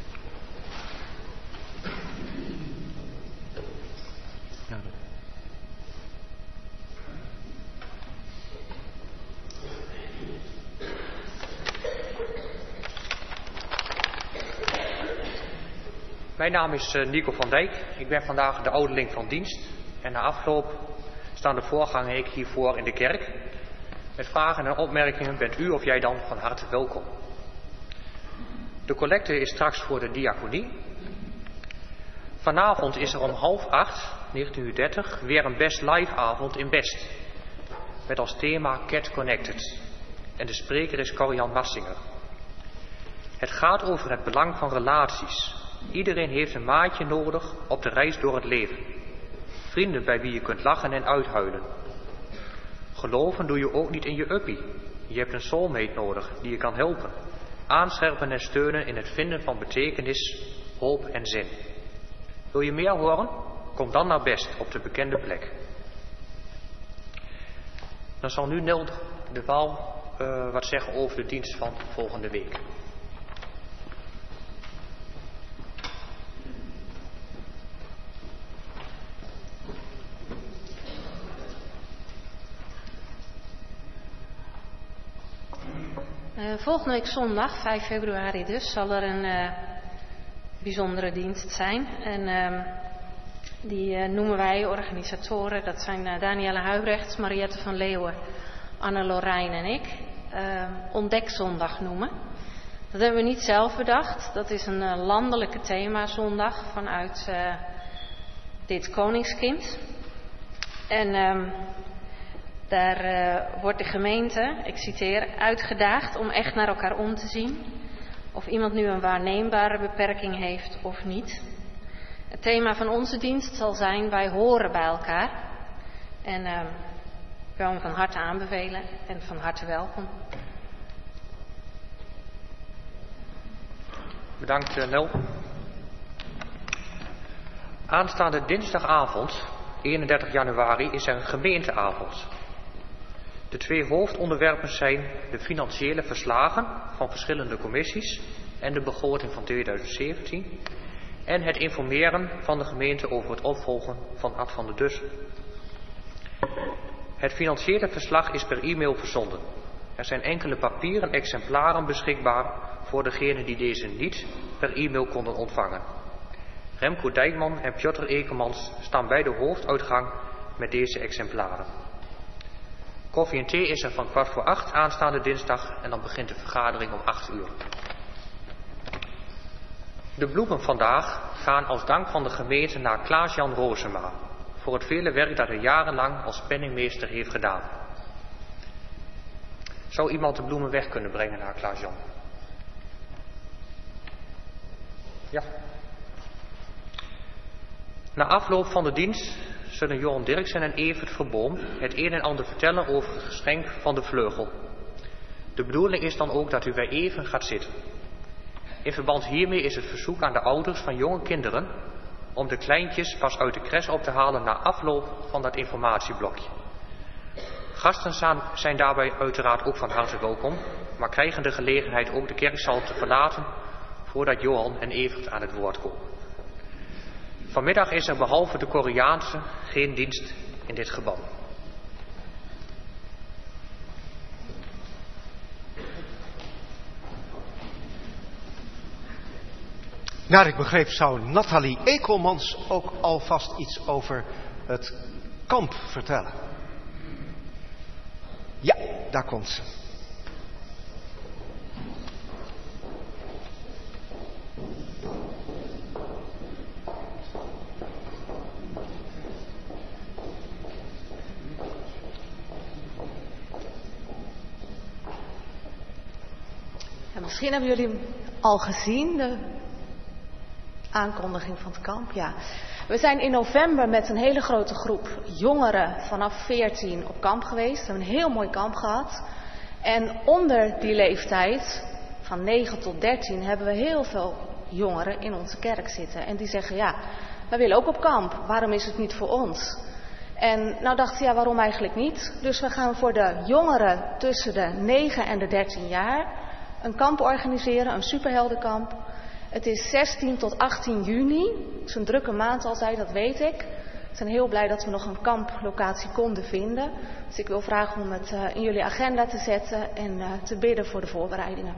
Mijn naam is Nico van Dijk. Ik ben vandaag de ouderling van dienst. En na afloop staan de voorganger en ik hiervoor in de kerk. Met vragen en opmerkingen bent u of jij dan van harte welkom. De collecte is straks voor de diaconie. Vanavond is er om half acht, negentien uur dertig, weer een Best Live avond in Best. Met als thema Cat Connected. En de spreker is Corian Massinger. Het gaat over het belang van relaties. Iedereen heeft een maatje nodig op de reis door het leven. Vrienden bij wie je kunt lachen en uithuilen. Geloven doe je ook niet in je uppie. Je hebt een soulmate nodig die je kan helpen. Aanscherpen en steunen in het vinden van betekenis, hoop en zin. Wil je meer horen? Kom dan naar Best op de bekende plek. Dan zal nu Nel de Waal uh, wat zeggen over de dienst van volgende week. Uh, volgende week zondag, vijf februari dus, zal er een uh, bijzondere dienst zijn. En uh, die uh, noemen wij organisatoren. Dat zijn uh, Danielle Huibrechts, Mariette van Leeuwen, Anne Lorijn en ik. Uh, Ontdekzondag noemen. Dat hebben we niet zelf bedacht. Dat is een uh, landelijke themazondag vanuit uh, dit Koningskind. En uh, daar uh, wordt de gemeente, ik citeer, uitgedaagd om echt naar elkaar om te zien. Of iemand nu een waarneembare beperking heeft of niet. Het thema van onze dienst zal zijn: wij horen bij elkaar. En uh, ik wil hem van harte aanbevelen en van harte welkom. Bedankt uh, Nel. Aanstaande dinsdagavond, eenendertig januari, is er een gemeenteavond. De twee hoofdonderwerpen zijn de financiële verslagen van verschillende commissies en de begroting van tweeduizend zeventien en het informeren van de gemeente over het opvolgen van Ad van der Dussen. Het financiële verslag is per e-mail verzonden. Er zijn enkele papieren exemplaren beschikbaar voor degenen die deze niet per e-mail konden ontvangen. Remco Dijkman en Piotr Ekemans staan bij de hoofduitgang met deze exemplaren. Koffie en thee is er van kwart voor acht aanstaande dinsdag en dan begint de vergadering om acht uur. De bloemen vandaag gaan als dank van de gemeente naar Klaas-Jan Roosema voor het vele werk dat hij jarenlang als penningmeester heeft gedaan. Zou iemand de bloemen weg kunnen brengen naar Klaas-Jan? Ja. Na afloop van de dienst zullen Johan Dirksen en Evert Verboom het een en ander vertellen over het geschenk van de vleugel. De bedoeling is dan ook dat u bij even gaat zitten. In verband hiermee is het verzoek aan de ouders van jonge kinderen om de kleintjes pas uit de crash op te halen na afloop van dat informatieblokje. Gasten zijn daarbij uiteraard ook van harte welkom, maar krijgen de gelegenheid ook de kerkzaal te verlaten voordat Johan en Evert aan het woord komen. Vanmiddag is er behalve de Koreaanse geen dienst in dit gebouw. Naar ik begreep zou Nathalie Ekelmans ook alvast iets over het kamp vertellen. Ja, daar komt ze. Ja, misschien hebben jullie hem al gezien, de aankondiging van het kamp. Ja. We zijn in november met een hele grote groep jongeren vanaf veertien op kamp geweest. We hebben een heel mooi kamp gehad. En onder die leeftijd, van negen tot dertien, hebben we heel veel jongeren in onze kerk zitten. En die zeggen, ja, wij willen ook op kamp. Waarom is het niet voor ons? En nou dachten we, ja, waarom eigenlijk niet? Dus we gaan voor de jongeren tussen de negen en de dertien jaar een kamp organiseren, een superheldenkamp. Het is zestien tot achttien juni. Het is een drukke maand altijd, dat weet ik. We zijn heel blij dat we nog een kamplocatie konden vinden. Dus ik wil vragen om het uh, in jullie agenda te zetten en uh, te bidden voor de voorbereidingen.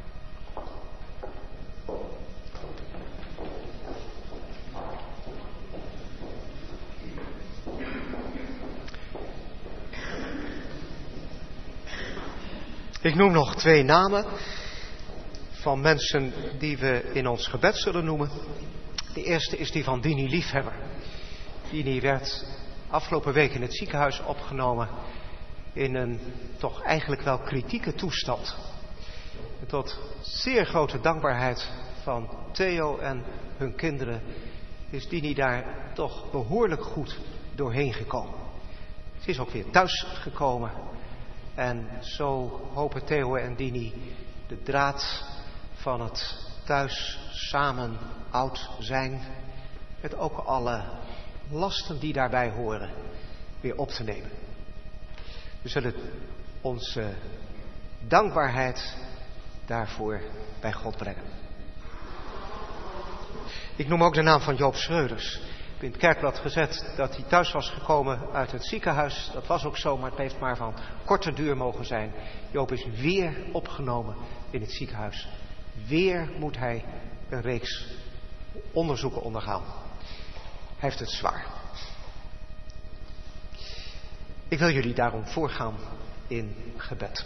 Ik noem nog twee namen van mensen die we in ons gebed zullen noemen. De eerste is die van Dini Liefhebber. Dini werd afgelopen week in het ziekenhuis opgenomen in een toch eigenlijk wel kritieke toestand. En tot zeer grote dankbaarheid van Theo en hun kinderen is Dini daar toch behoorlijk goed doorheen gekomen. Ze is ook weer thuis gekomen. En zo hopen Theo en Dini de draad van het thuis samen oud zijn, met ook alle lasten die daarbij horen, weer op te nemen. We zullen onze dankbaarheid daarvoor bij God brengen. Ik noem ook de naam van Joop Schreuders. Ik heb in het kerkblad gezet dat hij thuis was gekomen uit het ziekenhuis. Dat was ook zo, maar het heeft maar van korte duur mogen zijn. Joop is weer opgenomen in het ziekenhuis. Weer moet hij een reeks onderzoeken ondergaan. Hij heeft het zwaar. Ik wil jullie daarom voorgaan in gebed.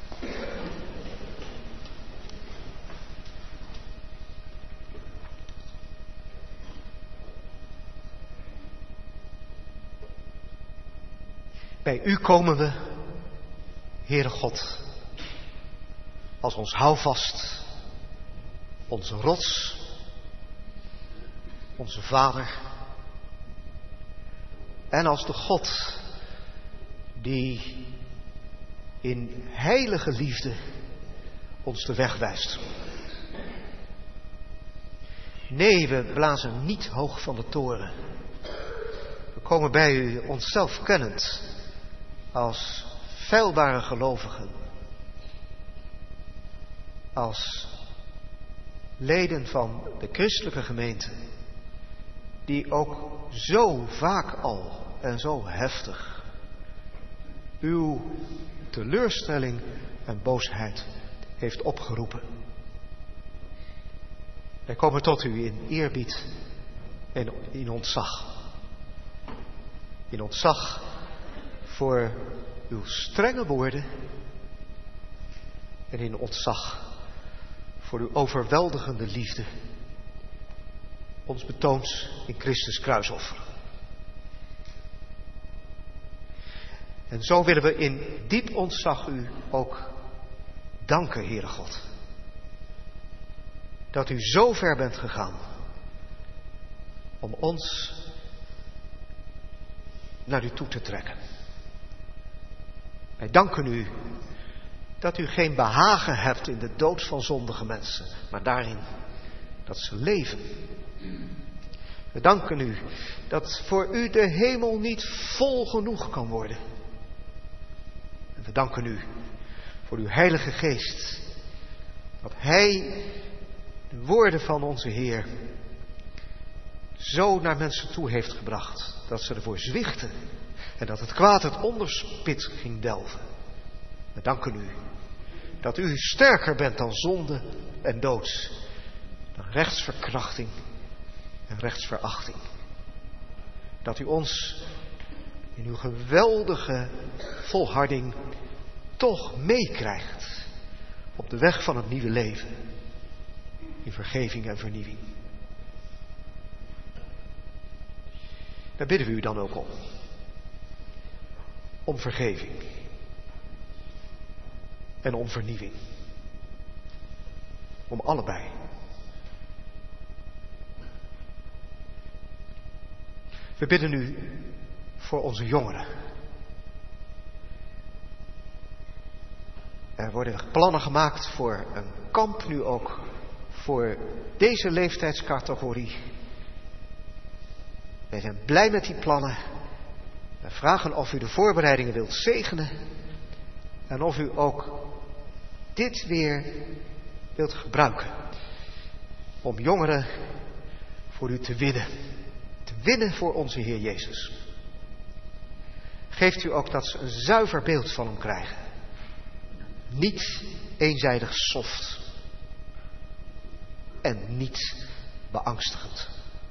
Bij u komen we, Heere God, als ons houvast, onze rots, onze Vader, en als de God die in heilige liefde ons de weg wijst. Nee, we blazen niet hoog van de toren. We komen bij u onszelf kennend als feilbare gelovigen, als leden van de christelijke gemeente, die ook zo vaak al en zo heftig uw teleurstelling en boosheid heeft opgeroepen. Wij komen tot u in eerbied en in ontzag. In ontzag voor uw strenge woorden en in ontzag voor uw overweldigende liefde, ons betoond in Christus kruisoffer. En zo willen we in diep ontzag u ook danken, Heere God, dat u zo ver bent gegaan om ons naar u toe te trekken. Wij danken u dat u geen behagen hebt in de dood van zondige mensen, maar daarin dat ze leven. We danken u dat voor u de hemel niet vol genoeg kan worden. En we danken u voor uw Heilige Geest, dat Hij de woorden van onze Heer zo naar mensen toe heeft gebracht, dat ze ervoor zwichten en dat het kwaad het onderspit ging delven. We danken u dat u sterker bent dan zonde en dood, dan rechtsverkrachting en rechtsverachting. Dat u ons in uw geweldige volharding toch meekrijgt op de weg van het nieuwe leven, in vergeving en vernieuwing. Daar bidden we u dan ook om. Om vergeving. En om vernieuwing. Om allebei. We bidden u voor onze jongeren. Er worden plannen gemaakt voor een kamp nu ook voor deze leeftijdscategorie. Wij zijn blij met die plannen. We vragen of u de voorbereidingen wilt zegenen. En of u ook dit weer wilt gebruiken. Om jongeren voor u te winnen. Te winnen voor onze Heer Jezus. Geeft u ook dat ze een zuiver beeld van hem krijgen. Niet eenzijdig soft. En niet beangstigend.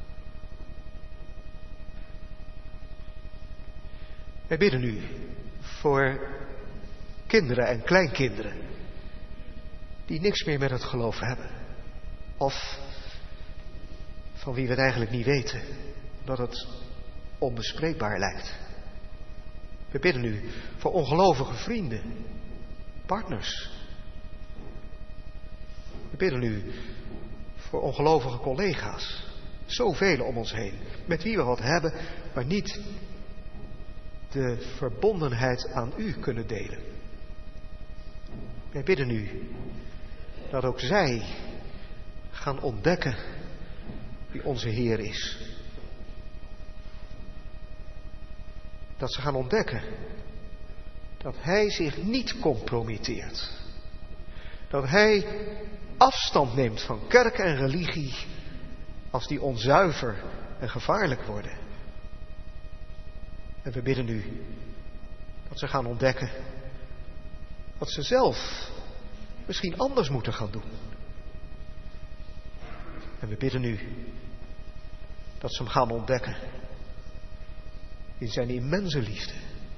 Wij bidden u voor kinderen en kleinkinderen die niks meer met het geloof hebben. Of van wie we het eigenlijk niet weten, omdat het onbespreekbaar lijkt. We bidden u voor ongelovige vrienden, partners. We bidden u voor ongelovige collega's. Zoveel om ons heen, met wie we wat hebben, maar niet de verbondenheid aan u kunnen delen. Wij bidden u dat ook zij gaan ontdekken wie onze Heer is. Dat ze gaan ontdekken dat Hij zich niet compromitteert. Dat Hij afstand neemt van kerk en religie als die onzuiver en gevaarlijk worden. En we bidden u dat ze gaan ontdekken dat ze zelf misschien anders moeten gaan doen. En we bidden u dat ze hem gaan ontdekken in zijn immense liefde.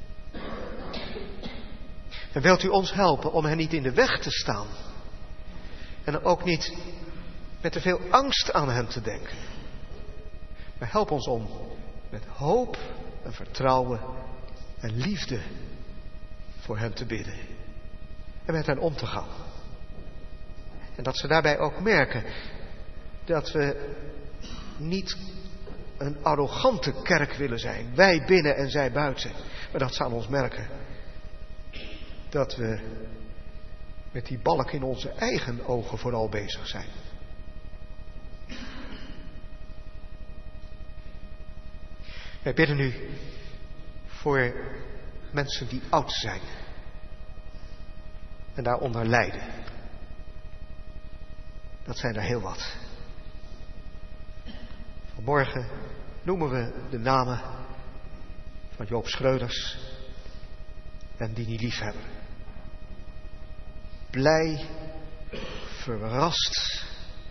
En wilt u ons helpen om hen niet in de weg te staan. En ook niet met te veel angst aan hem te denken. Maar help ons om met hoop en vertrouwen en liefde voor hem te bidden. En met hen om te gaan. En dat ze daarbij ook merken dat we niet een arrogante kerk willen zijn. Wij binnen en zij buiten. Maar dat ze aan ons merken dat we met die balk in onze eigen ogen vooral bezig zijn. Wij bidden u voor mensen die oud zijn en daaronder lijden. Dat zijn er heel wat. Vanmorgen noemen we de namen van Joop Schreuders en Dini Liefhebber. Blij, verrast,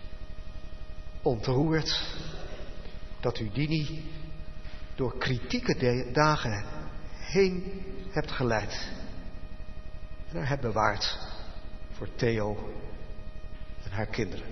ontroerd dat u Dini door kritieke dagen heen hebt geleid. En haar hebt bewaard voor Theo en haar kinderen.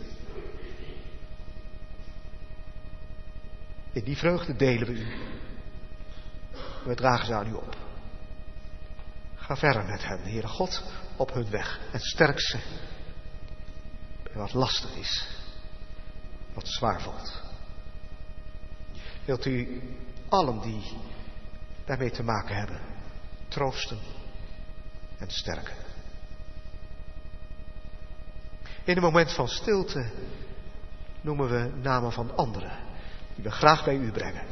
In die vreugde delen we u. We dragen ze aan u op. Ga verder met hen, Heere God, op hun weg. En sterk ze bij wat lastig is, wat zwaar valt. Wilt u allen die daarmee te maken hebben, troosten en sterken. In een moment van stilte noemen we namen van anderen die we graag bij u brengen.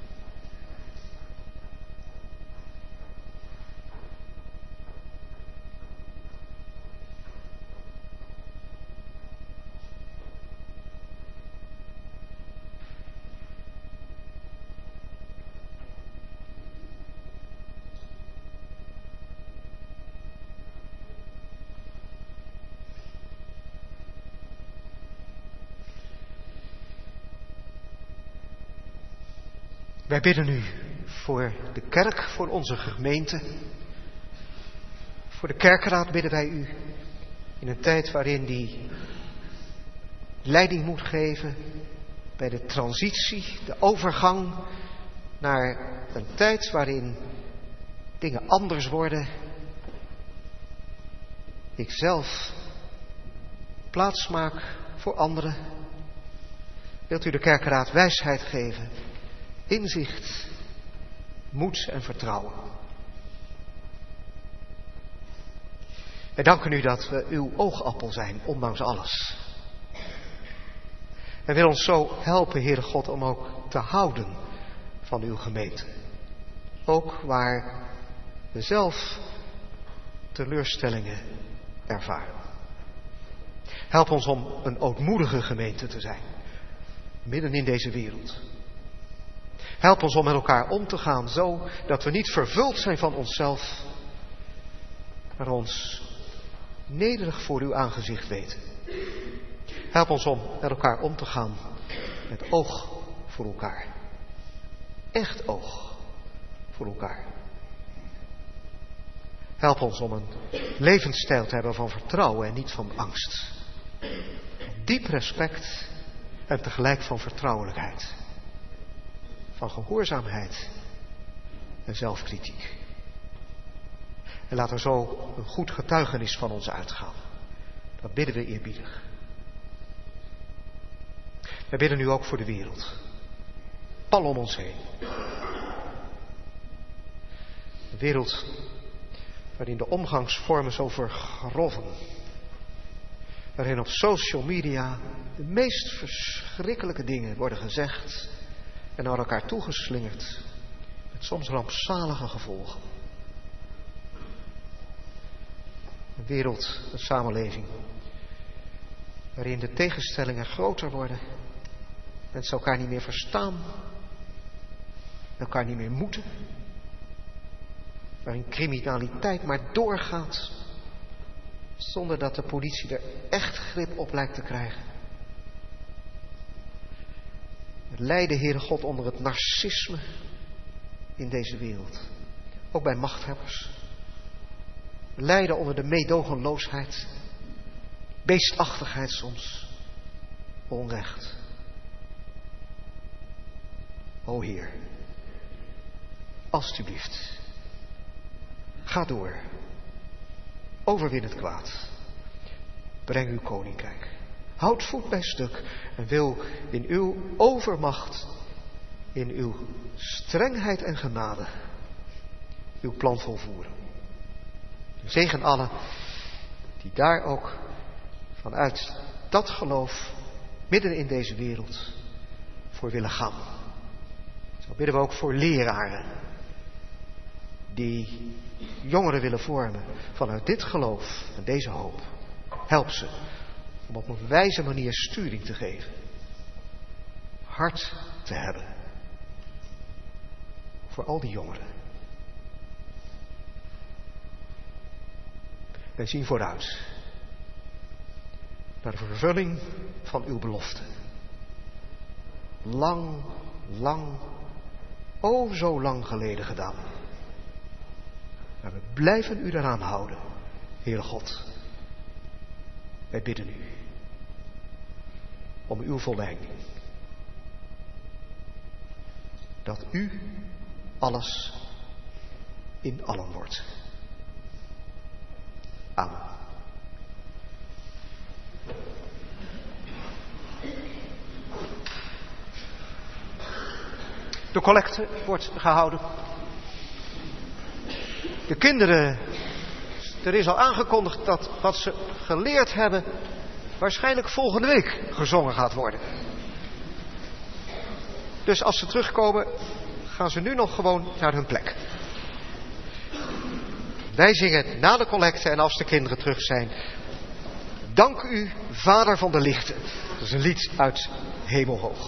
Wij bidden u voor de kerk, voor onze gemeente. Voor de kerkraad bidden wij u in een tijd waarin die leiding moet geven bij de transitie, de overgang naar een tijd waarin dingen anders worden. Ik zelf plaats maak voor anderen. Wilt u de kerkraad wijsheid geven? Inzicht, moed en vertrouwen. Wij danken u dat we uw oogappel zijn, ondanks alles. En wil ons zo helpen, Heere God, om ook te houden van uw gemeente. Ook waar we zelf teleurstellingen ervaren. Help ons om een ootmoedige gemeente te zijn, midden in deze wereld. Help ons om met elkaar om te gaan, zo dat we niet vervuld zijn van onszelf, maar ons nederig voor uw aangezicht weten. Help ons om met elkaar om te gaan met oog voor elkaar. Echt oog voor elkaar. Help ons om een levensstijl te hebben van vertrouwen en niet van angst. Van diep respect en tegelijk van vertrouwelijkheid. Van gehoorzaamheid en zelfkritiek. En laat er zo een goed getuigenis van ons uitgaan. Dat bidden we eerbiedig. We bidden nu ook voor de wereld. Pal om ons heen. Een wereld waarin de omgangsvormen zo vergroven. Waarin op social media de meest verschrikkelijke dingen worden gezegd en naar elkaar toegeslingerd. Met soms rampzalige gevolgen. Een wereld, een samenleving waarin de tegenstellingen groter worden. Mensen elkaar niet meer verstaan. Elkaar niet meer moeten. Waarin criminaliteit maar doorgaat. Zonder dat de politie er echt grip op lijkt te krijgen. We lijden, Heere God, onder het narcisme in deze wereld. Ook bij machthebbers. We lijden onder de meedogenloosheid. Beestachtigheid soms. Onrecht. O Heer, alstublieft, ga door. Overwin het kwaad. Breng uw koninkrijk. Houd voet bij stuk en wil in uw overmacht, in uw strengheid en genade, uw plan volvoeren. Zegen allen die daar ook vanuit dat geloof midden in deze wereld voor willen gaan. Zo bidden we ook voor leraren die jongeren willen vormen vanuit dit geloof en deze hoop. Help ze om op een wijze manier sturing te geven. Hart te hebben voor al die jongeren. Wij zien vooruit naar de vervulling van uw belofte. Lang, lang, o zo lang geleden gedaan. Maar we blijven u eraan houden, Heere God. Wij bidden u om uw volleiding. Dat u alles in allen wordt. Amen. De collecte wordt gehouden. De kinderen, er is al aangekondigd dat wat ze geleerd hebben waarschijnlijk volgende week gezongen gaat worden. Dus als ze terugkomen, gaan ze nu nog gewoon naar hun plek. Wij zingen na de collecte en als de kinderen terug zijn. Dank u, Vader van de lichten. Dat is een lied uit Hemelhoog.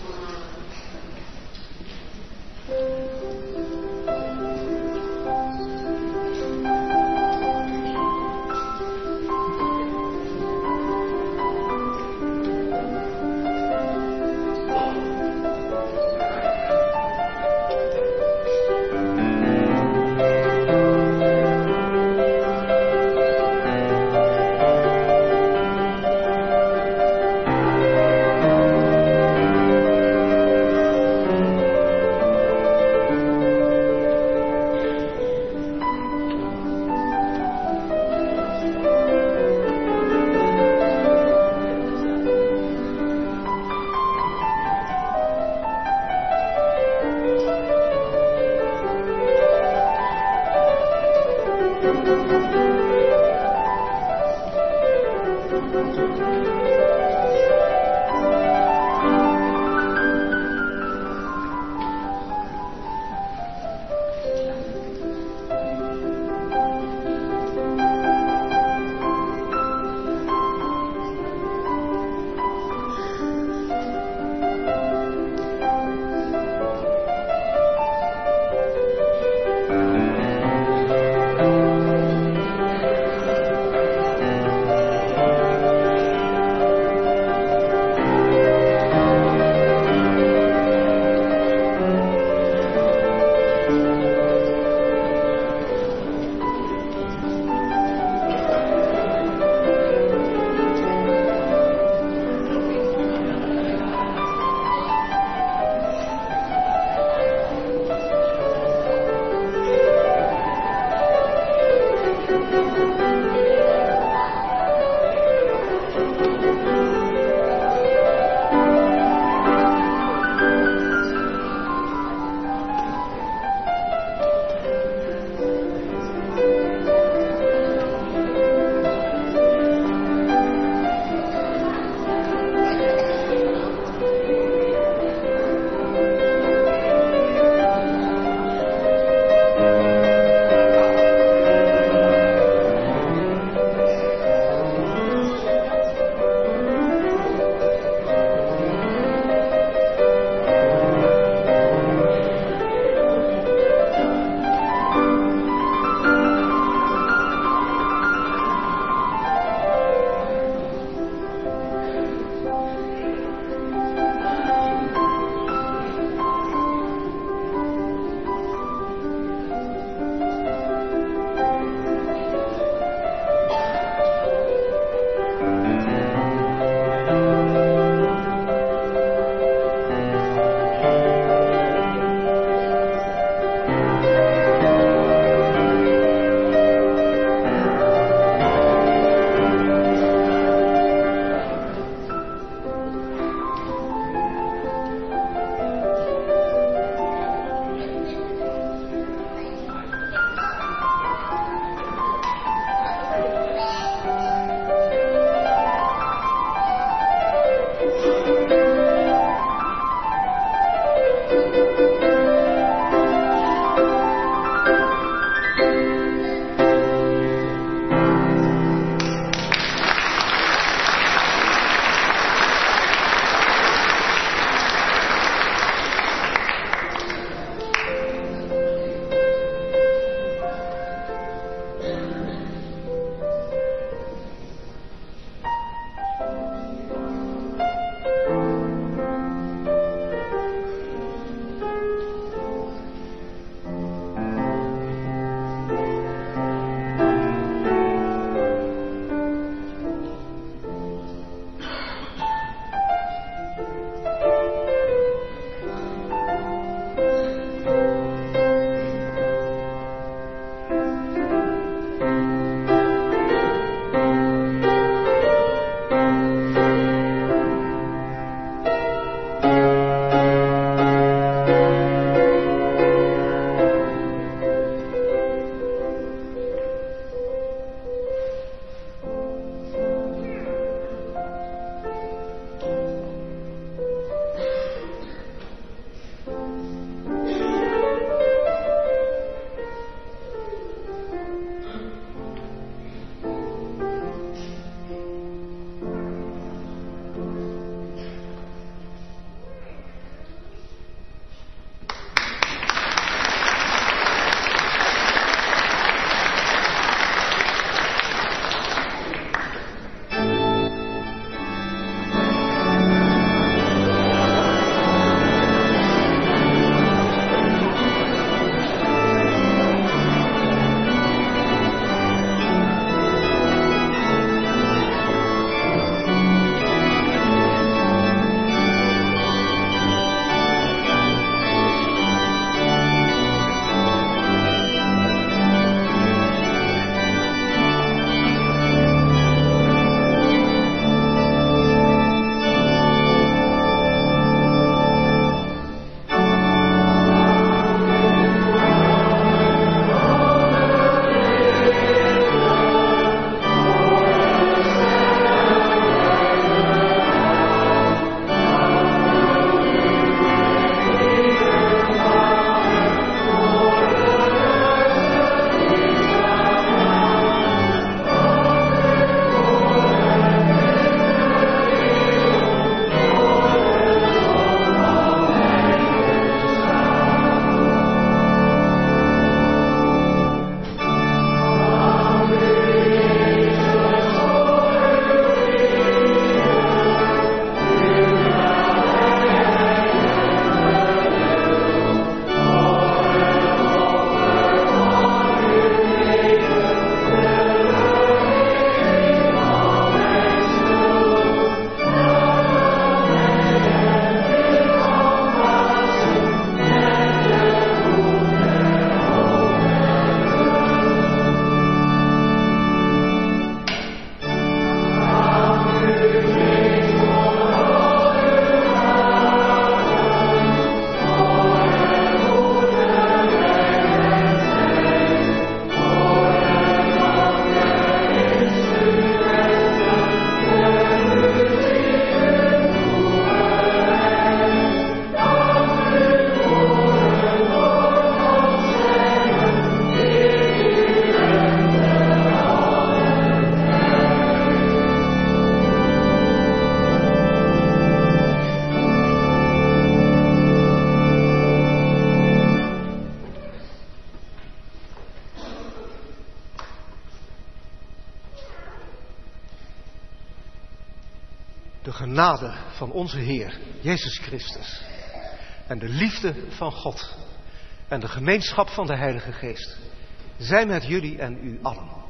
de genade van onze Heer, Jezus Christus, en de liefde van God en de gemeenschap van de Heilige Geest zijn met jullie en u allen.